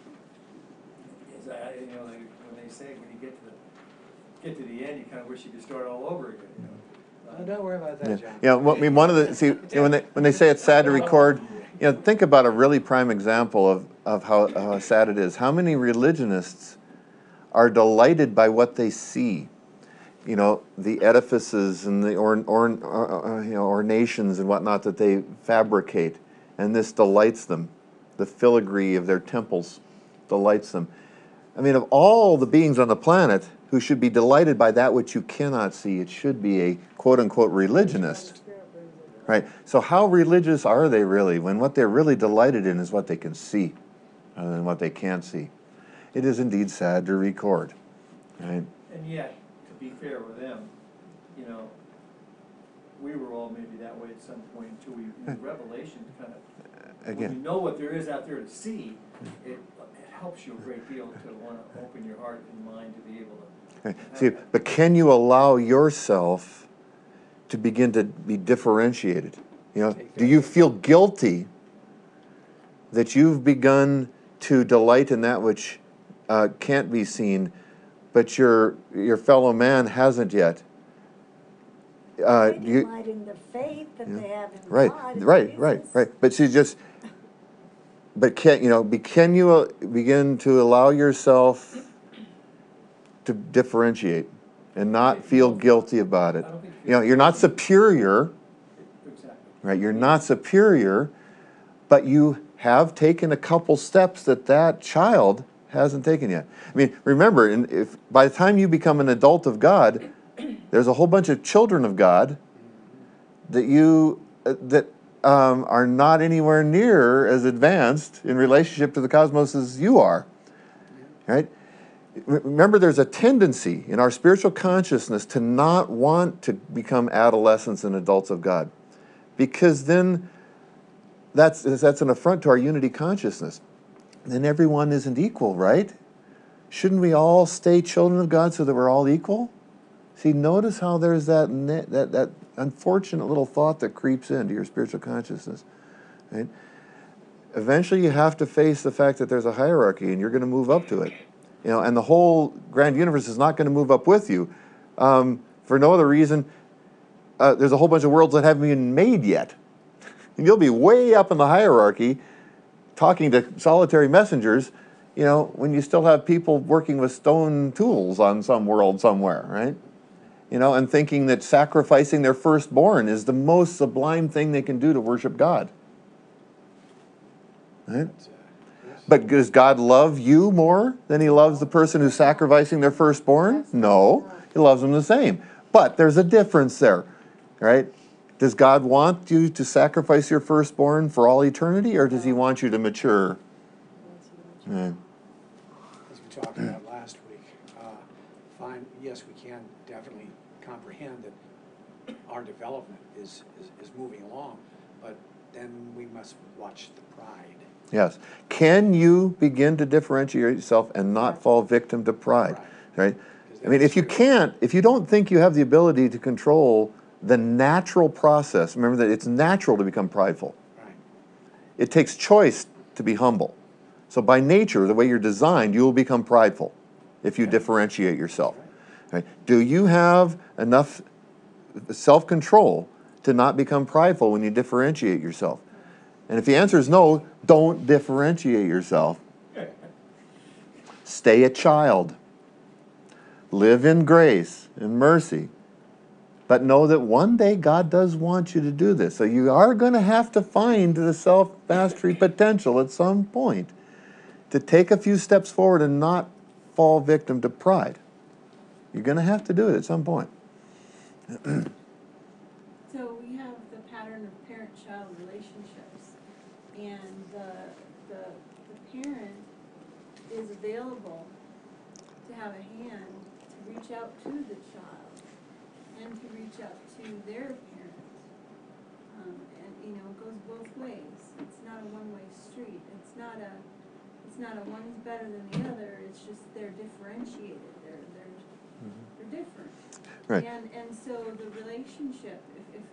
you know, when they say, when you get to the end, you kinda wish you could start all over again, you know? Don't worry about Yeah, that, John. yeah. Well, I mean, one of the when they say it's sad to record, you know, think about a really prime example of how sad it is. How many religionists are delighted by what they see? You know, the edifices and the ornations and whatnot that they fabricate, and this delights them. The filigree of their temples delights them. I mean, of all the beings on the planet who should be delighted by that which you cannot see, it should be a quote-unquote religionist. Right? So how religious are they really when what they're really delighted in is what they can see rather than what they can't see? It is indeed sad to record. Right? And yet, to be fair with them, you know, we were all maybe that way at some point until Revelation kind of, when Again. you know what there is out there to see, it helps you a great deal to want to open your heart and mind to be able to. Right. See, but can you allow yourself to begin to be differentiated? You know, do you feel guilty that you've begun to delight in that which can't be seen, but your fellow man hasn't yet? They You, delight in the faith that they have in right, God. and right. Jesus. But see, but can you begin to allow yourself to differentiate and not feel guilty about it? I don't think You know, you're not superior, Exactly. right? You're not superior, but you have taken a couple steps that child hasn't taken yet. I mean, remember, if by the time you become an adult of God, there's a whole bunch of children of God that are not anywhere near as advanced in relationship to the cosmos as you are, right? Remember, there's a tendency in our spiritual consciousness to not want to become adolescents and adults of God, because then that's an affront to our unity consciousness. Then everyone isn't equal, right? Shouldn't we all stay children of God so that we're all equal? See, notice how there's that unfortunate little thought that creeps into your spiritual consciousness, right? Eventually, you have to face the fact that there's a hierarchy, and you're going to move up to it. You know, and the whole grand universe is not going to move up with you for no other reason. There's a whole bunch of worlds that haven't been made yet, and you'll be way up in the hierarchy, talking to solitary messengers. You know, when you still have people working with stone tools on some world somewhere, right? You know, and thinking that sacrificing their firstborn is the most sublime thing they can do to worship God. Right? But does God love you more than he loves the person who's sacrificing their firstborn? No, he loves them the same. But there's a difference there, right? Does God want you to sacrifice your firstborn for all eternity, or does he want you to mature? Right. As we talked about last week, yes, we can definitely comprehend that our development is moving along, but then we must watch the pride. Yes. Can you begin to differentiate yourself and not fall victim to pride? Right? I mean, if you can't, if you don't think you have the ability to control the natural process, remember that it's natural to become prideful. Right. It takes choice to be humble. So by nature, the way you're designed, you will become prideful if you differentiate yourself. Right? Do you have enough self-control to not become prideful when you differentiate yourself? And if the answer is no, don't differentiate yourself. Stay a child. Live in grace and mercy. But know that one day God does want you to do this. So you are going to have to find the self-mastery potential at some point to take a few steps forward and not fall victim to pride. You're going to have to do it at some point. So we have the pattern of parent-child relationships, and the parent is available to have a hand to reach out to the child and to reach out to their parent. And it goes both ways. It's not a one-way street. It's not a one's better than the other. It's just they're differentiated. They're different. Right. And so the relationship,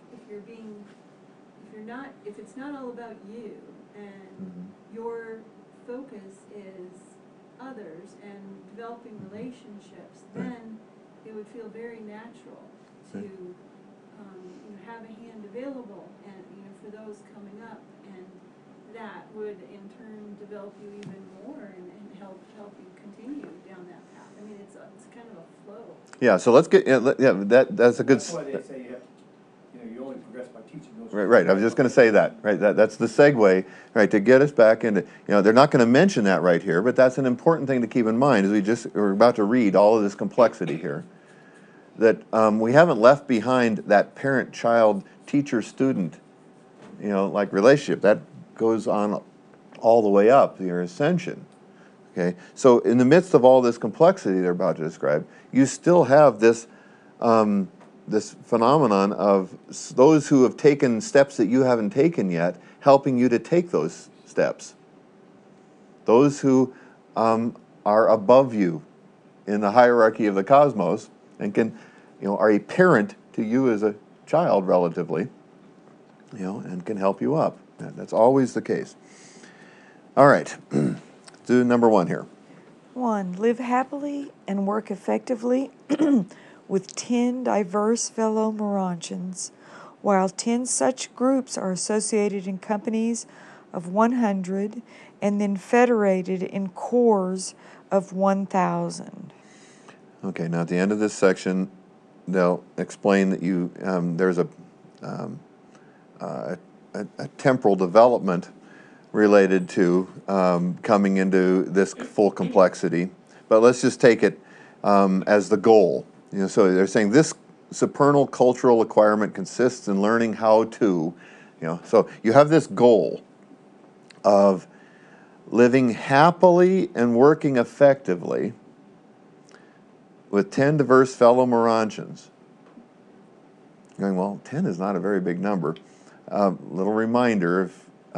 if it's not all about you and your focus is others and developing relationships, then it would feel very natural to have a hand available and for those coming up, and that would in turn develop you even more and help you continue down that path. I mean, it's kind of a flow. Yeah, so let's get, that's a good... That's why they say you only progress by teaching those. Right, I was just going to say that, right? That's the segue, right, to get us back into, they're not going to mention that right here, but that's an important thing to keep in mind as we're about to read all of this complexity here. That we haven't left behind that parent, child, teacher, student, like relationship. That goes on all the way up, your ascension. Okay, so in the midst of all this complexity they're about to describe, you still have this this phenomenon of those who have taken steps that you haven't taken yet, helping you to take those steps. Those who are above you in the hierarchy of the cosmos and can, are a parent to you as a child relatively, and can help you up. That's always the case. All right, do number 1 here. 1. Live happily and work effectively with 10 diverse fellow Morontians, while 10 such groups are associated in companies of 100 and then federated in corps of 1,000. Okay, now at the end of this section, they'll explain that there's a temporal development related to coming into this full complexity. But let's just take it as the goal. So they're saying this supernal cultural acquirement consists in learning how to, so you have this goal of living happily and working effectively with 10 diverse fellow Morontians. You're going, well, 10 is not a very big number. Little reminder,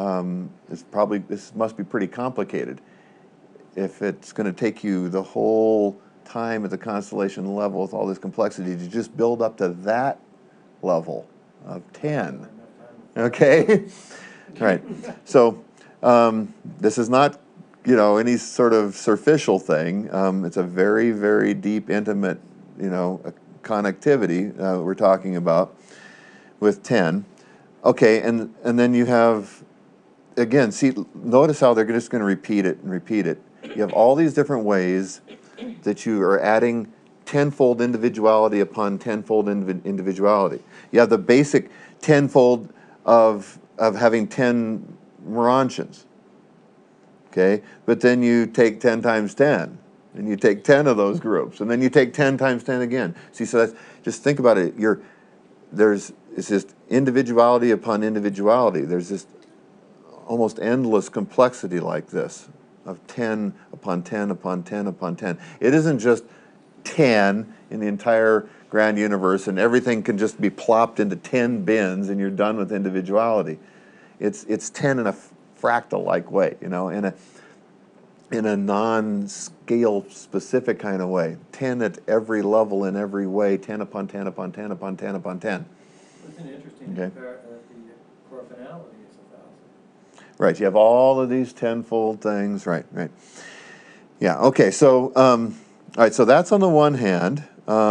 this must be pretty complicated. If it's going to take you the whole time at the constellation level with all this complexity to just build up to that level of 10. Okay? Right. So this is not, any sort of superficial thing. It's a very, very deep, intimate, connectivity we're talking about with 10. Okay, and then you have, again, notice how they're just going to repeat it and repeat it. You have all these different ways that you are adding tenfold individuality upon tenfold individuality. You have the basic tenfold of having 10 Morontians. Okay, but then you take 10 times 10, and you take 10 of those groups, and then you take 10 times 10 again. See, so that's, just think about it. It's just individuality upon individuality. There's this almost endless complexity like this of 10 upon 10 upon 10 upon 10. It isn't just 10 in the entire grand universe, and everything can just be plopped into 10 bins, and you're done with individuality. It's 10 in a fractal-like way, in a non-scale specific kind of way. 10 at every level in every way, 10 upon 10 upon 10 upon 10 upon 10. Isn't it interesting Okay. that the core finality is 1,000? Right, you have all of these tenfold things, right. Yeah, okay, so, all right, so that's on the one hand,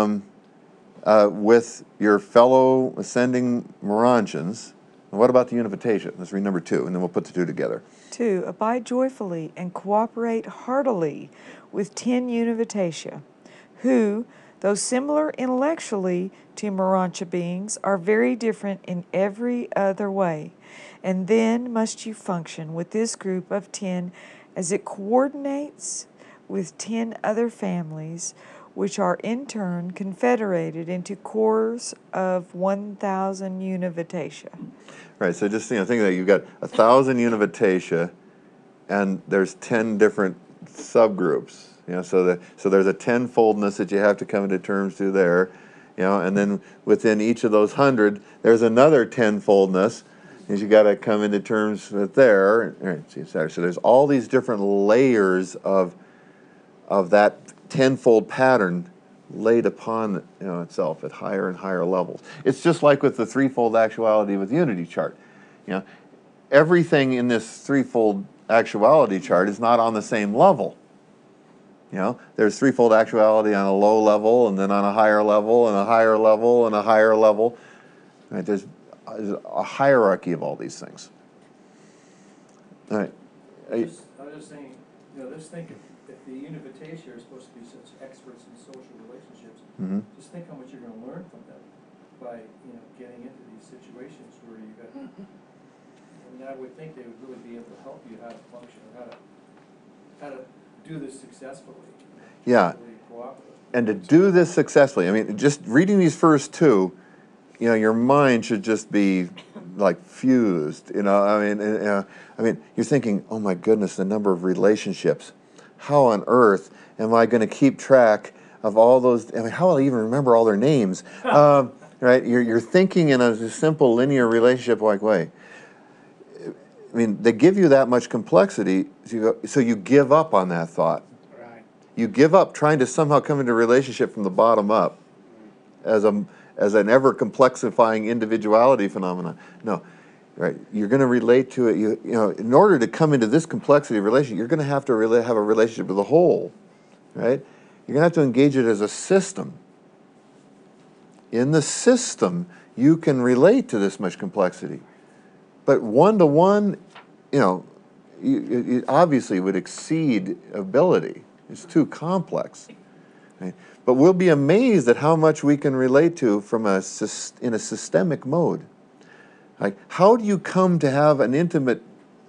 with your fellow ascending Morontians. What about the unification? Let's read number 2, and then we'll put the 2 together. 2. Abide joyfully and cooperate heartily with 10 Univitatia, who, though similar intellectually to Morontia beings, are very different in every other way. And then must you function with this group of 10 as it coordinates with 10 other families, which are in turn confederated into corps of 1,000 Univitatia. Right, so just think that you've got 1,000 Univitatia, and there's 10 different subgroups. So there's a tenfoldness that you have to come into terms to there, and then within each of those 100, there's another tenfoldness that you got to come into terms with there. Right, so there's all these different layers of that tenfold pattern laid upon itself at higher and higher levels. It's just like with the threefold actuality with unity chart. Everything in this threefold actuality chart is not on the same level. There's threefold actuality on a low level, and then on a higher level, and a higher level, and a higher level. Right? There's a hierarchy of all these things. All right. I was just saying, just think if the Univitatia are supposed to be such experts in social relationships, just think how much you're going to learn from them by getting into these situations where you got. And I would think they would really be able to help you how to function, or how to do this successfully. Yeah. And to do this successfully, just reading these first 2, your mind should just be like fused. You're thinking, oh my goodness, the number of relationships. How on earth am I going to keep track of all those? How will I even remember all their names? Right? You're thinking in a simple linear relationship-like way. I mean, they give you that much complexity, so you give up on that thought. Right. You give up trying to somehow come into a relationship from the bottom up as an ever complexifying individuality phenomenon. No, right? You're going to relate to it. You know, in order to come into this complexity of relation, you're going to have to have a relationship with the whole, right? You're going to have to engage it as a system. In the system, you can relate to this much complexity. But one-to-one, you know, it obviously would exceed ability. It's too complex. Right? But we'll be amazed at how much we can relate to in a systemic mode. Like, how do you come to have an intimate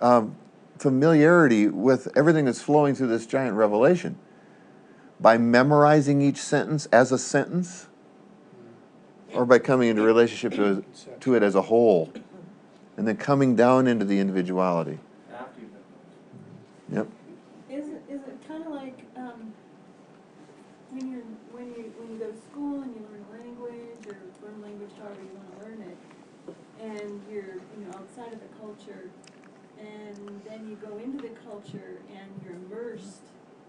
familiarity with everything that's flowing through this giant revelation? By memorizing each sentence as a sentence? Or by coming into relationship to it as a whole? And then coming down into the individuality. After you've been. Yep. Is it kind of like, when you go to school and you learn a language, or learn language however you want to learn it, and you're, outside of the culture, and then you go into the culture and you're immersed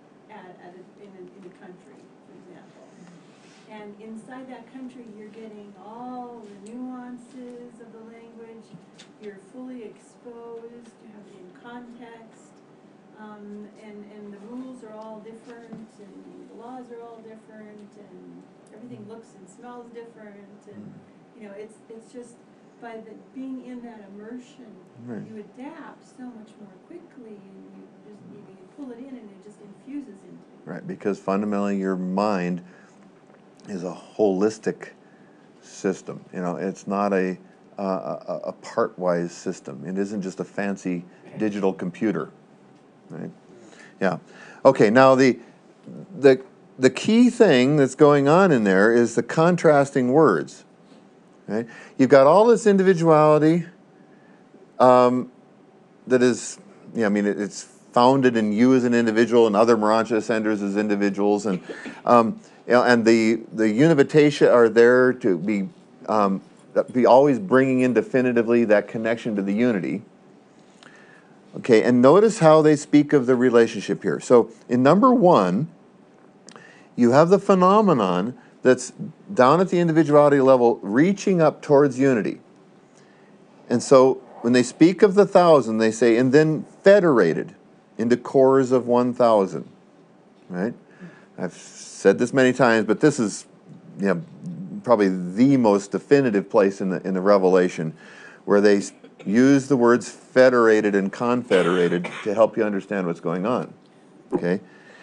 in a country, for example. And inside that country, you're getting all the nuances of the language. You're fully exposed. You have it in context, and the rules are all different, and the laws are all different, and everything looks and smells different. And it's just by being in that immersion, Right. you adapt so much more quickly, and you pull it in, and it just infuses into you. Right, because fundamentally your mind is a holistic system. It's not a part-wise system. It isn't just a fancy digital computer, right? Yeah. Okay. Now the key thing that's going on in there is the contrasting words. Right? You've got all this individuality that is, it's founded in you as an individual and other Morancha ascenders as individuals, and and the Univitatia are there to be always bringing in definitively that connection to the unity. Okay, and notice how they speak of the relationship here. So in number 1, you have the phenomenon that's down at the individuality level reaching up towards unity. And so when they speak of the 1,000, they say, and then federated into cores of 1,000. Right? I've said this many times, but this is probably the most definitive place in the Revelation where they use the words federated and confederated to help you understand what's going on. Okay?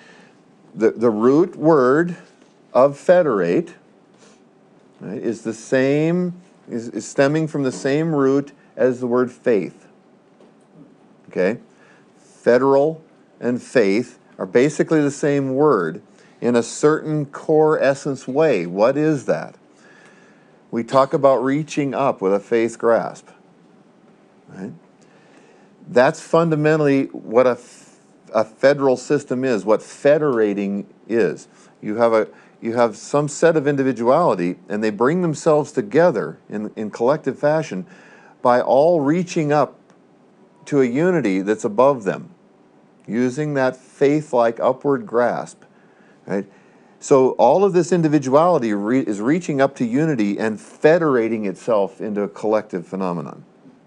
The root word of federate, right, is the same, is stemming from the same root as the word faith. Okay? Federal and faith are basically the same word in a certain core essence way. What is that? We talk about reaching up with a faith grasp. Right? That's fundamentally what a federal system is, what federating is. You have some set of individuality, and they bring themselves together in collective fashion by all reaching up to a unity that's above them, using that faith-like upward grasp. Right? So all of this individuality is reaching up to unity and federating itself into a collective phenomenon.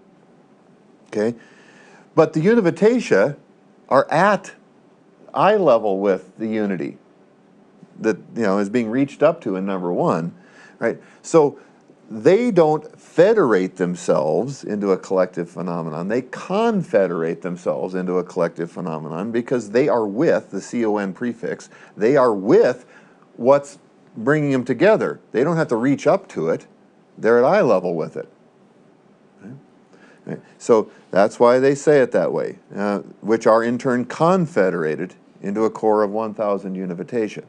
Okay? But the Univitatia are at eye level with the unity that is being reached up to in number 1, right? So they don't federate themselves into a collective phenomenon. They confederate themselves into a collective phenomenon because they are with the CON prefix. They are with what's bringing them together. They don't have to reach up to it. They're at eye level with it. Right? So that's why they say it that way, which are in turn confederated into a core of 1,000 Univitatia.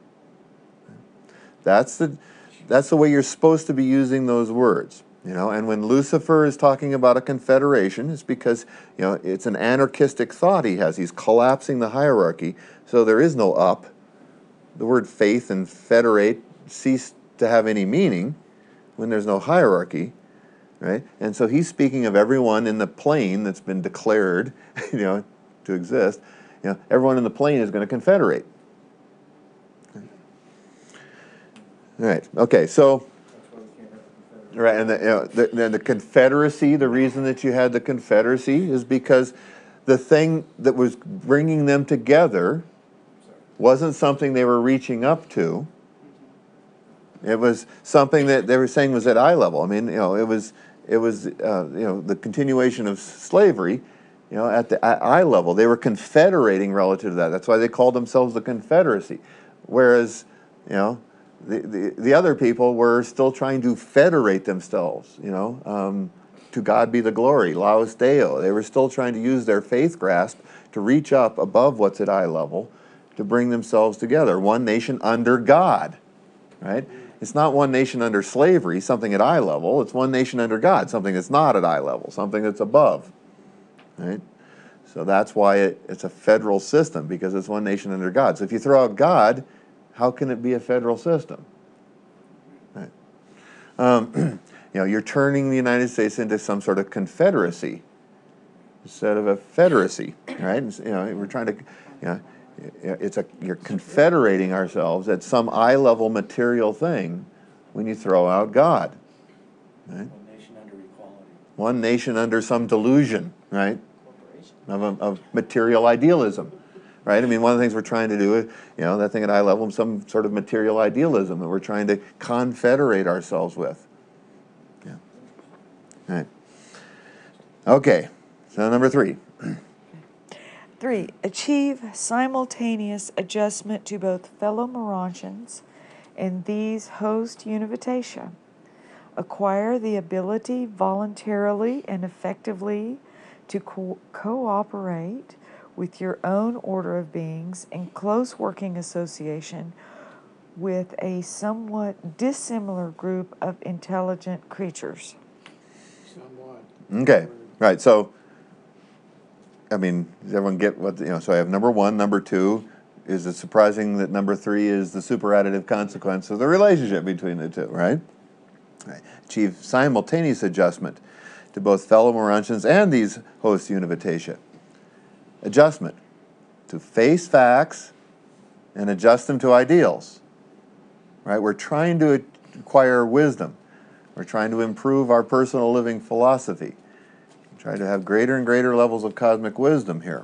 That's the way you're supposed to be using those words. And when Lucifer is talking about a confederation, it's because it's an anarchistic thought he has. He's collapsing the hierarchy, so there is no up. The word faith and federate cease to have any meaning when there's no hierarchy. right? And so he's speaking of everyone in the plane that's been declared, to exist. Everyone in the plane is going to confederate. All right. Okay. So. That's why we can't have a confederate. Right, and the Confederacy, the reason that you had the Confederacy is because the thing that was bringing them together wasn't something they were reaching up to. It was something that they were saying was at eye level. I mean, it was the continuation of slavery, at the eye level. They were confederating relative to that. That's why they called themselves the Confederacy. Whereas, the other people were still trying to federate themselves, to God be the glory, Laus Deo. They were still trying to use their faith grasp to reach up above what's at eye level to bring themselves together. One nation under God, right? It's not one nation under slavery, something at eye level. It's one nation under God, something that's not at eye level, something that's above, right? So that's why it's a federal system, because it's one nation under God. So if you throw out God, how can it be a federal system? Right. You're turning the United States into some sort of confederacy instead of a federacy, right? We're trying to, you're confederating ourselves at some eye-level material thing when you throw out God, right? One nation under equality. One nation under some delusion, right? Of material idealism. Right? I mean, one of the things we're trying to do is, that thing at eye level, some sort of material idealism that we're trying to confederate ourselves with. Yeah. All right. Okay. So number 3. 3. Achieve simultaneous adjustment to both fellow Morontians and these host Univitatia. Acquire the ability voluntarily and effectively to cooperate with your own order of beings in close working association with a somewhat dissimilar group of intelligent creatures. Somewhat. Okay. Right. So, I mean, does everyone get what, so I have number 1, number 2. Is it surprising that number 3 is the superadditive consequence of the relationship between the two, right? Right. Achieve simultaneous adjustment to both fellow Morontians and these host Univitatia. Adjustment to face facts and adjust them to ideals, right? We're trying to acquire wisdom. We're trying to improve our personal living philosophy. We're trying to have greater and greater levels of cosmic wisdom here.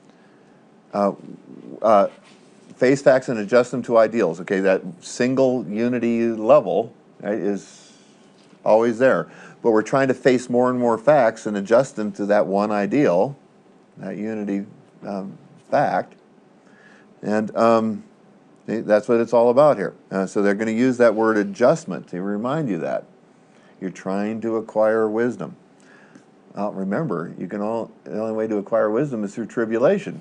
Face facts and adjust them to ideals. Okay, that single unity level, right, is always there. But we're trying to face more and more facts and adjust them to that one ideal, that unity fact, and that's what it's all about here. So they're going to use that word adjustment to remind you that you're trying to acquire wisdom. Remember, the only way to acquire wisdom is through tribulation.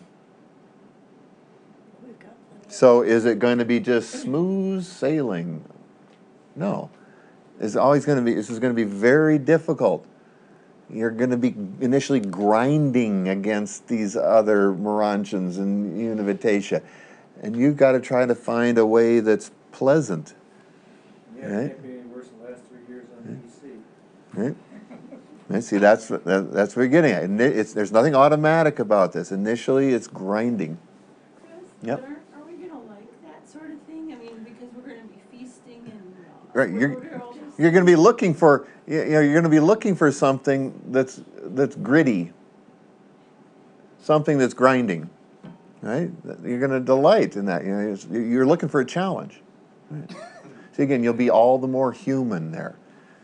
So is it going to be just smooth sailing? No, this is going to be very difficult. You're going to be initially grinding against these other Morontians and Univitatia. And you've got to try to find a way that's pleasant. Yeah, Right? it can't be any worse than the last 3 years on DC. Right? Right? See, that's what we're getting at. There's nothing automatic about this. Initially, it's grinding. Chris, Yep. but are we gonna like that sort of thing? I mean, because we're gonna be feasting and. Right, we're all just- You're going to be looking for, you're going to be looking for something that's gritty, something that's grinding, right? You're going to delight in that. You're looking for a challenge. Right? So again, you'll be all the more human there.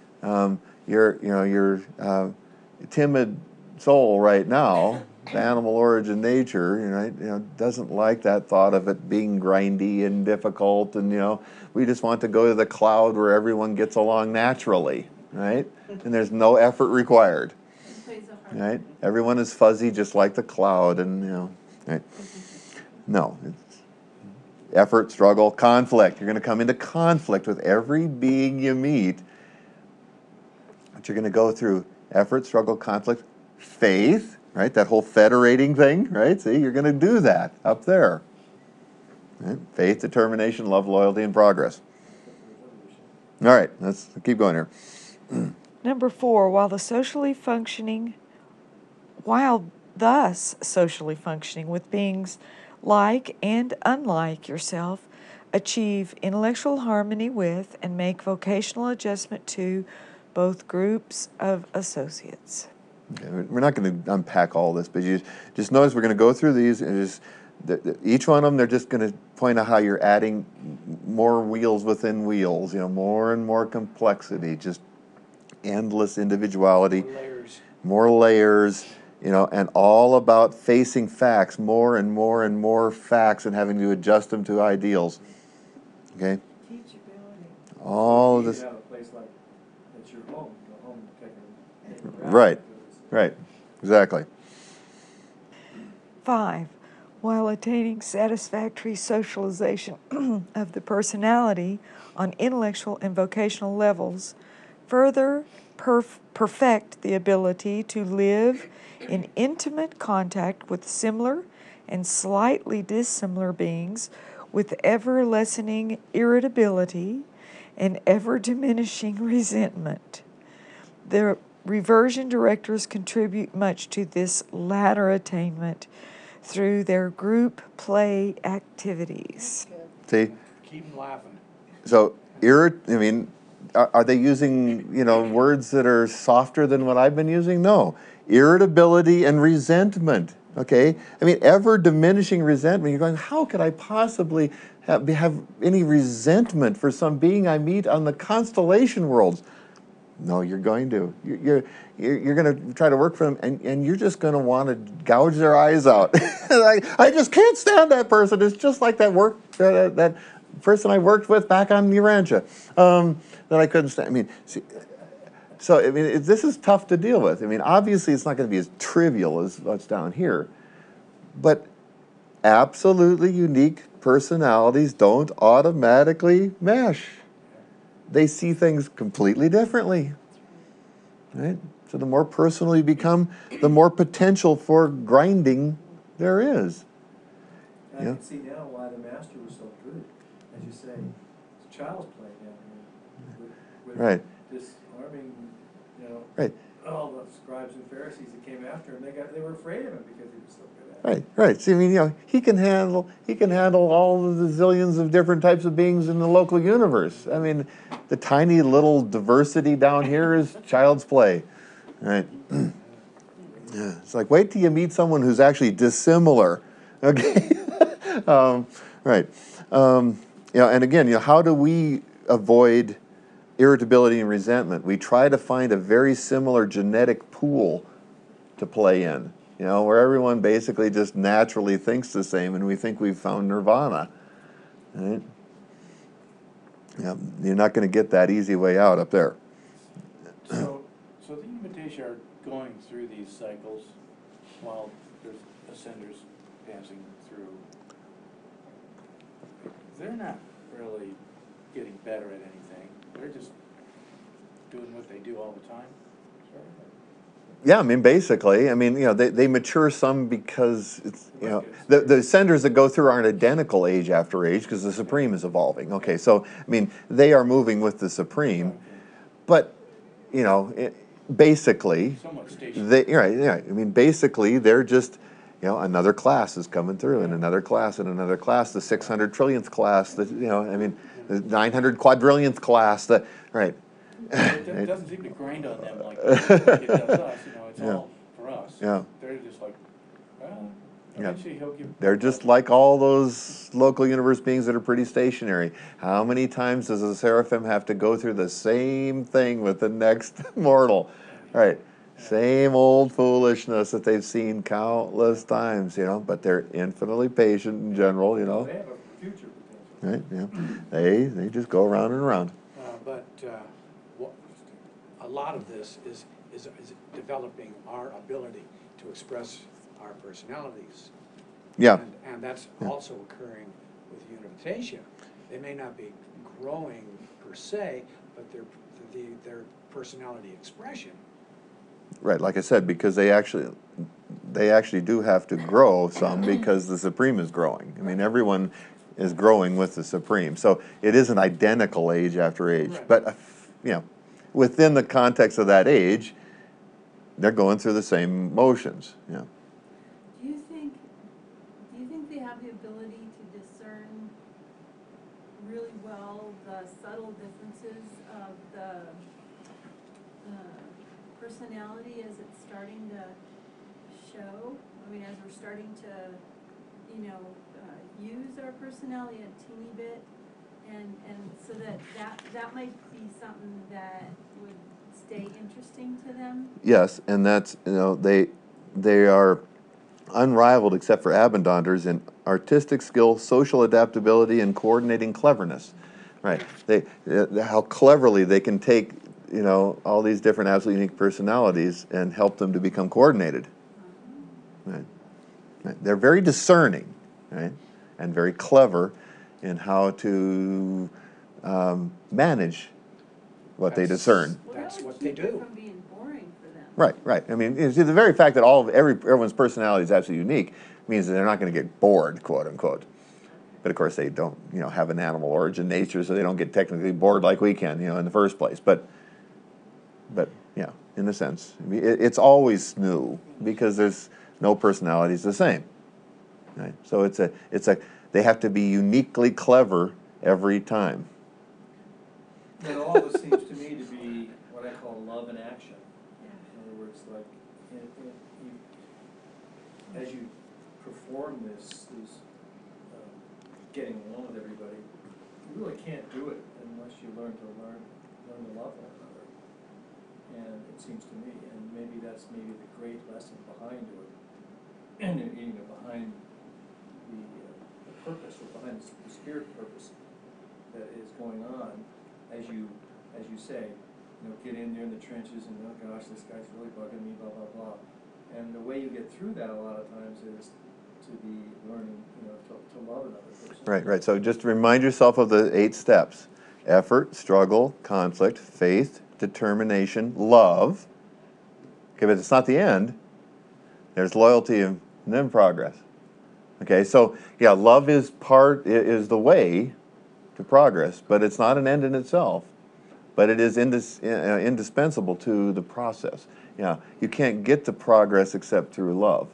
Your timid soul right now, the animal origin nature, right, doesn't like that thought of it being grindy and difficult, and we just want to go to the cloud where everyone gets along naturally, right? And there's no effort required, It plays a hard right? Everyone is fuzzy just like the cloud, and right? No, it's effort, struggle, conflict. You're going to come into conflict with every being you meet, but you're going to go through effort, struggle, conflict, faith, right? That whole federating thing, right? See, you're going to do that up there. Right? Faith, determination, love, loyalty, and progress. All right, let's keep going here. Number 4, while thus socially functioning with beings like and unlike yourself, achieve intellectual harmony with and make vocational adjustment to both groups of associates. Okay, we're not going to unpack all this, but you just notice we're going to go through these, and each one of them, they're just going to point out how you're adding more wheels within wheels, more and more complexity, just endless individuality, more layers, and all about facing facts, more and more and more facts, and having to adjust them to ideals. Okay? Teachability. All of You this. have a place like, it's your home, go home and take a Right. Right. Exactly. 5, while attaining satisfactory socialization of the personality on intellectual and vocational levels, further perfect the ability to live in intimate contact with similar and slightly dissimilar beings with ever-lessening irritability and ever-diminishing resentment. The reversion directors contribute much to this latter attainment through their group play activities. See? Keep them laughing. So, are they using, words that are softer than what I've been using? No. Irritability and resentment, okay? Ever diminishing resentment. You're going, how could I possibly have any resentment for some being I meet on the constellation worlds? No, you're going to. You're going to try to work for them, and you're just going to want to gouge their eyes out. I just can't stand that person. It's just like that that person I worked with back on Urantia that I couldn't stand. This is tough to deal with. Obviously it's not going to be as trivial as what's down here, but absolutely unique personalities don't automatically mesh. They see things completely differently, right? So the more personal you become, the more potential for grinding there is. And I can see now why the master was so good, as you say, it's child's play down here. With Right. disarming, Right. all the scribes and Pharisees that came after him, they were afraid of him because he was so good at it. Right. See, he can handle all of the zillions of different types of beings in the local universe. The tiny little diversity down here is child's play, right? Yeah, it's like, wait till you meet someone who's actually dissimilar, okay? Right. And again, how do we avoid irritability and resentment? We try to find a very similar genetic pool to play in, where everyone basically just naturally thinks the same, and we think we've found nirvana, right? Yeah, you're not going to get that easy way out up there. So the Invitation are going through these cycles while there's ascenders passing through. They're not really getting better at anything. They're just doing what they do all the time. Sort of. Yeah, basically, they mature some because it's, the ascenders that go through aren't identical age after age because the Supreme is evolving. Okay, so, they are moving with the Supreme, but, basically, Somewhat stationary. basically, they're just, another class is coming through, and another class, and another class, the 600 trillionth class, the 900 quadrillionth class, right. It doesn't seem to grind on them like it does us. It's all for us. Yeah. They're just like, well, Yeah. eventually he'll give. They're just like all those local universe beings that are pretty stationary. How many times does a seraphim have to go through the same thing with the next mortal? Right. Same old foolishness that they've seen countless times, but they're infinitely patient in general, They have a future potential. Right, They just go around and around. A lot of this is developing our ability to express our personalities. Yeah. And that's also occurring with Univitation. They may not be growing per se, but their personality expression. Right, like I said, because they actually do have to grow some because the Supreme is growing. Everyone is growing with the Supreme. So it is an identical age after age. Right. But, within the context of that age, they're going through the same motions. Yeah. Do you think they have the ability to discern really well the subtle differences of the personality as it's starting to show? I mean, as we're starting to, use our personality a teeny bit, and so that might be something that would stay interesting to them? Yes, and that's, they are unrivaled except for Abendonders in artistic skill, social adaptability, and coordinating cleverness. Right. How cleverly they can take, all these different absolutely unique personalities and help them to become coordinated. Right. Right. They're very discerning, right, and very clever in how to manage what they discern. Well, That's that would what they keep it do. from being boring for them. Right, right. I mean, the very fact that everyone's personality is absolutely unique means that they're not going to get bored, quote unquote. But of course, they don't, have an animal origin nature, so they don't get technically bored like we can, in the first place. But yeah, in a sense, it's always new because there's no personalities the same. Right? So they have to be uniquely clever every time. And all of it seems to me to be what I call love in action. In other words, like, as you perform this getting along with everybody, you really can't do it unless you learn to love one another. And it seems to me, and maybe that's the great lesson behind it, and behind the purpose, or behind the spirit purpose that is going on, as you say, get in there in the trenches and, oh gosh, this guy's really bugging me, blah, blah, blah. And the way you get through that a lot of times is to be learning, to love another person. Right, right. So just remind yourself of the 8 steps: effort, struggle, conflict, faith, determination, love. Okay, but it's not the end. There's loyalty and then progress. Okay, so yeah, love is the way to progress, but it's not an end in itself. But it is indispensable to the process. Yeah, you can't get to progress except through love.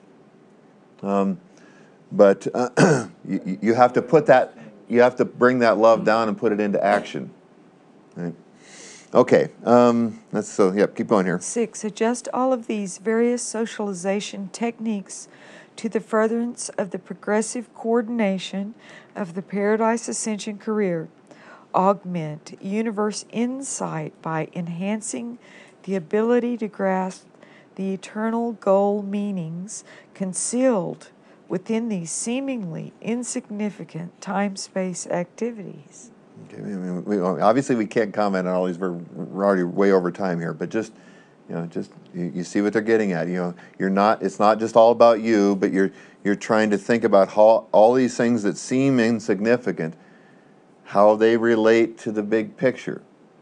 But you have to put that, you have to bring that love down and put it into action. Right? Okay, keep going here. 6, adjust all of these various socialization techniques to the furtherance of the progressive coordination of the Paradise Ascension career. Augment universe insight by enhancing the ability to grasp the eternal goal meanings concealed within these seemingly insignificant time-space activities. Okay, obviously we can't comment on all these. We're already way over time here, but just you see what they're getting at. It's not just all about you, but you're trying to think about how all these things that seem insignificant, how they relate to the big picture.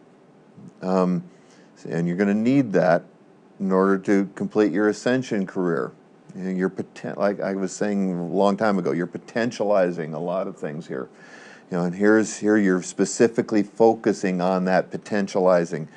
And you're going to need that in order to complete your ascension career. Like I was saying a long time ago, you're potentializing a lot of things here. And here you're specifically focusing on that potentializing.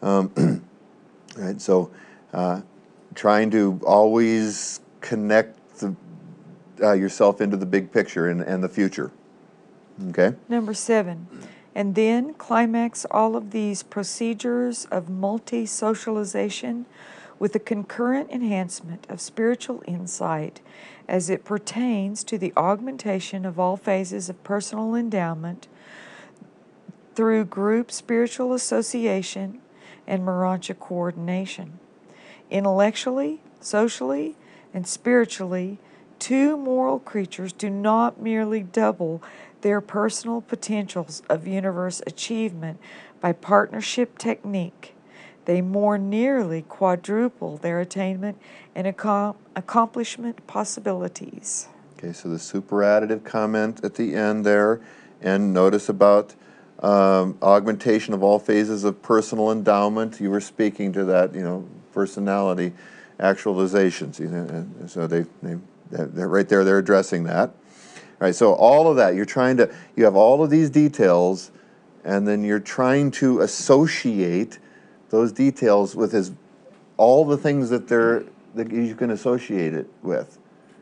Right, so trying to always connect yourself into the big picture and the future. Okay? Number 7, and then climax all of these procedures of multi-socialization with a concurrent enhancement of spiritual insight as it pertains to the augmentation of all phases of personal endowment through group spiritual association and Morontia coordination. Intellectually, socially, and spiritually, 2 moral creatures do not merely double their personal potentials of universe achievement by partnership technique. They more nearly quadruple their attainment and accomplishment possibilities. Okay, so the superadditive comment at the end there, and notice about augmentation of all phases of personal endowment. You were speaking to that, personality actualizations. So they're right there. They're addressing that. Right. So all of that, you have all of these details, and then you're trying to associate those details with all the things that you can associate it with.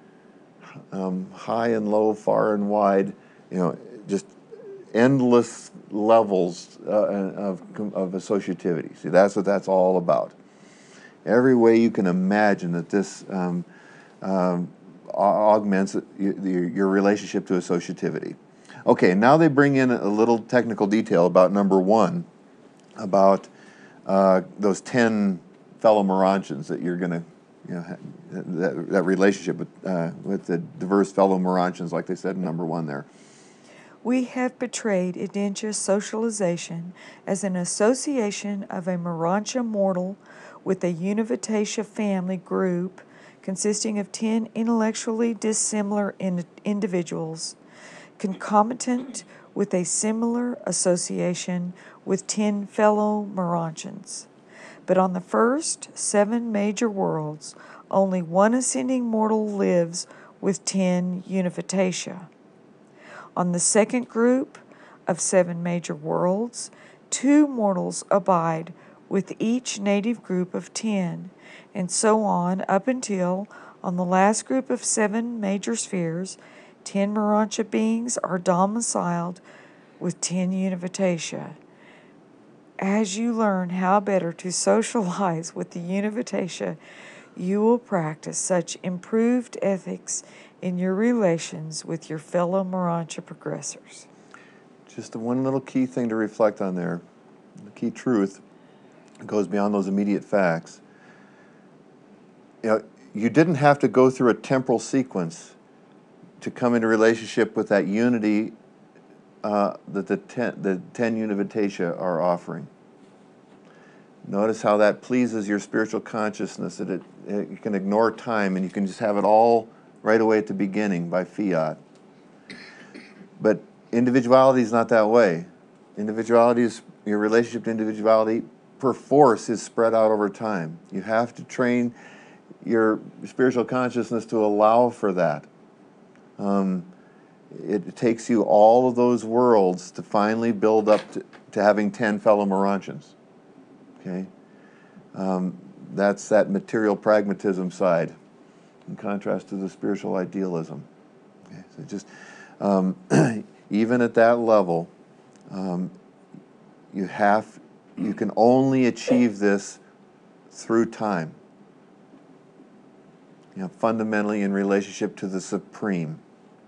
High and low, far and wide, just endless levels of associativity. See, that's what that's all about. Every way you can imagine that this augments your relationship to associativity. Okay, now they bring in a little technical detail about number 1, about those 10 fellow Morontians that you're going to, that relationship with the diverse fellow Morontians, like they said in number 1 there. We have portrayed Edentia socialization as an association of a Morontia mortal with a Univitatia family group consisting of 10 intellectually dissimilar individuals, concomitant with a similar association with 10 fellow Morontians. But on the first 7 major worlds, only one ascending mortal lives with 10 Univitatia. On the second group of 7 major worlds, 2 mortals abide with each native group of 10, and so on up until, on the last group of 7 major spheres, 10 Morontia beings are domiciled with 10 Univitatia. As you learn how better to socialize with the Univitatia, you will practice such improved ethics in your relations with your fellow Morontia progressors. Just one little key thing to reflect on there, the key truth goes beyond those immediate facts. You didn't have to go through a temporal sequence to come into relationship with that unity that the 10 Univitatia are offering. Notice how that pleases your spiritual consciousness, that you can ignore time and you can just have it all right away at the beginning by fiat. But individuality is not that way. Individuality is, your relationship to individuality perforce is spread out over time. You have to train your spiritual consciousness to allow for that. It takes you all of those worlds to finally build up to having 10 fellow Morontians. Okay? That's that material pragmatism side, in contrast to the spiritual idealism. Okay? So just even at that level, you can only achieve this through time. Fundamentally in relationship to the Supreme.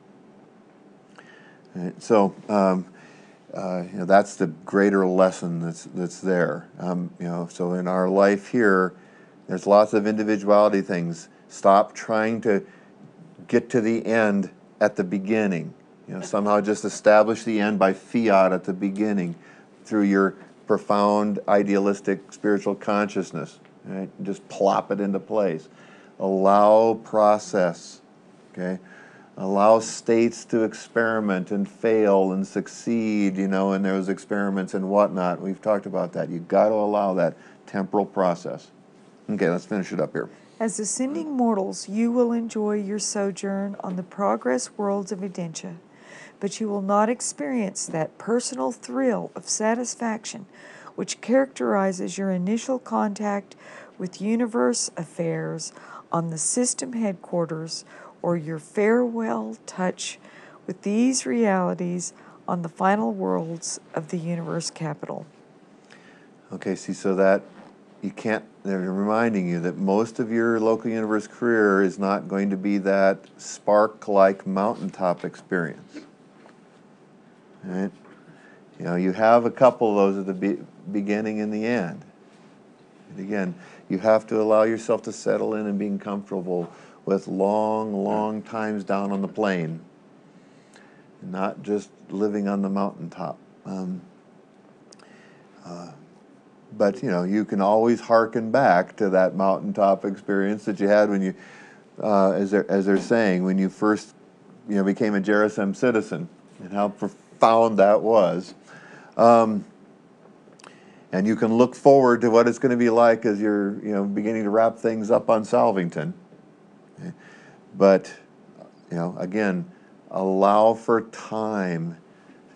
Right, so that's the greater lesson that's there. So in our life here, there's lots of individuality things. Stop trying to get to the end at the beginning. Somehow just establish the end by fiat at the beginning through your profound idealistic spiritual consciousness. Right? Just plop it into place. Allow process. Okay. Allow states to experiment and fail and succeed, in those experiments and whatnot. We've talked about that. You've got to allow that temporal process. Okay, let's finish it up here. As ascending mortals, you will enjoy your sojourn on the progress worlds of Edentia, but you will not experience that personal thrill of satisfaction which characterizes your initial contact with universe affairs on the system headquarters, or your farewell touch with these realities on the final worlds of the universe capital. Okay, see, so that they're reminding you that most of your local universe career is not going to be that spark-like mountaintop experience. Right? You have a couple of those at the beginning and the end. And again, you have to allow yourself to settle in and being comfortable with long, long times down on the plain, not just living on the mountaintop. But you can always hearken back to that mountaintop experience that you had when you, as they're saying, when you first, became a Jerusalem citizen, and how profound that was. And you can look forward to what it's going to be like as you're, beginning to wrap things up on Salvington. Okay. But, again, allow for time.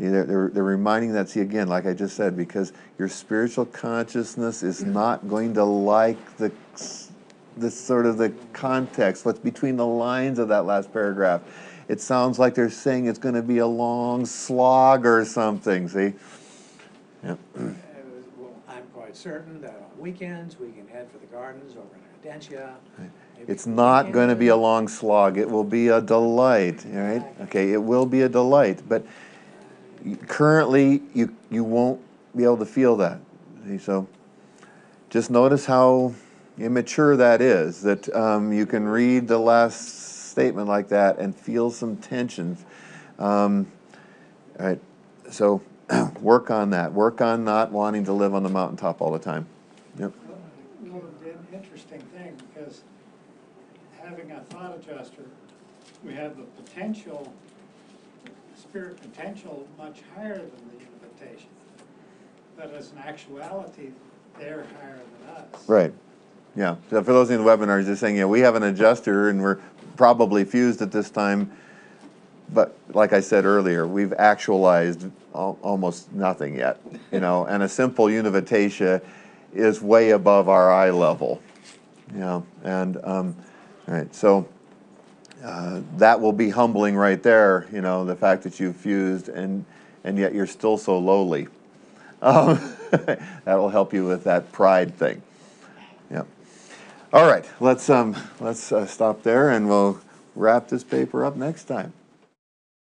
They're reminding that, see, again, like I just said, because your spiritual consciousness is not going to like this sort of the context, what's between the lines of that last paragraph. It sounds like they're saying it's going to be a long slog or something, see? Yep. Well, I'm quite certain that on weekends, we can head for the gardens over in Ardentia. Maybe It's for not going to be a weekend. long slog. It will be a delight, all right? Okay, it will be a delight, but currently you won't be able to feel that. See, so just notice how immature that is, that you can read the last statement like that and feel some tension. All right, so work on that. Work on not wanting to live on the mountaintop all the time. Yep. An interesting thing, because having a thought adjuster, we have the potential, spirit potential much higher than the invitation. But as an actuality, they're higher than us. Right. Yeah. So for those in the webinars, just saying, yeah, we have an adjuster and we're probably fused at this time. But like I said earlier, we've actualized almost nothing yet, you know, and a simple Univitatia is way above our eye level, you know, and all right, so that will be humbling right there, you know, the fact that you've fused and yet you're still so lowly. That will help you with that pride thing. Yeah. All right, let's stop there and we'll wrap this paper up next time.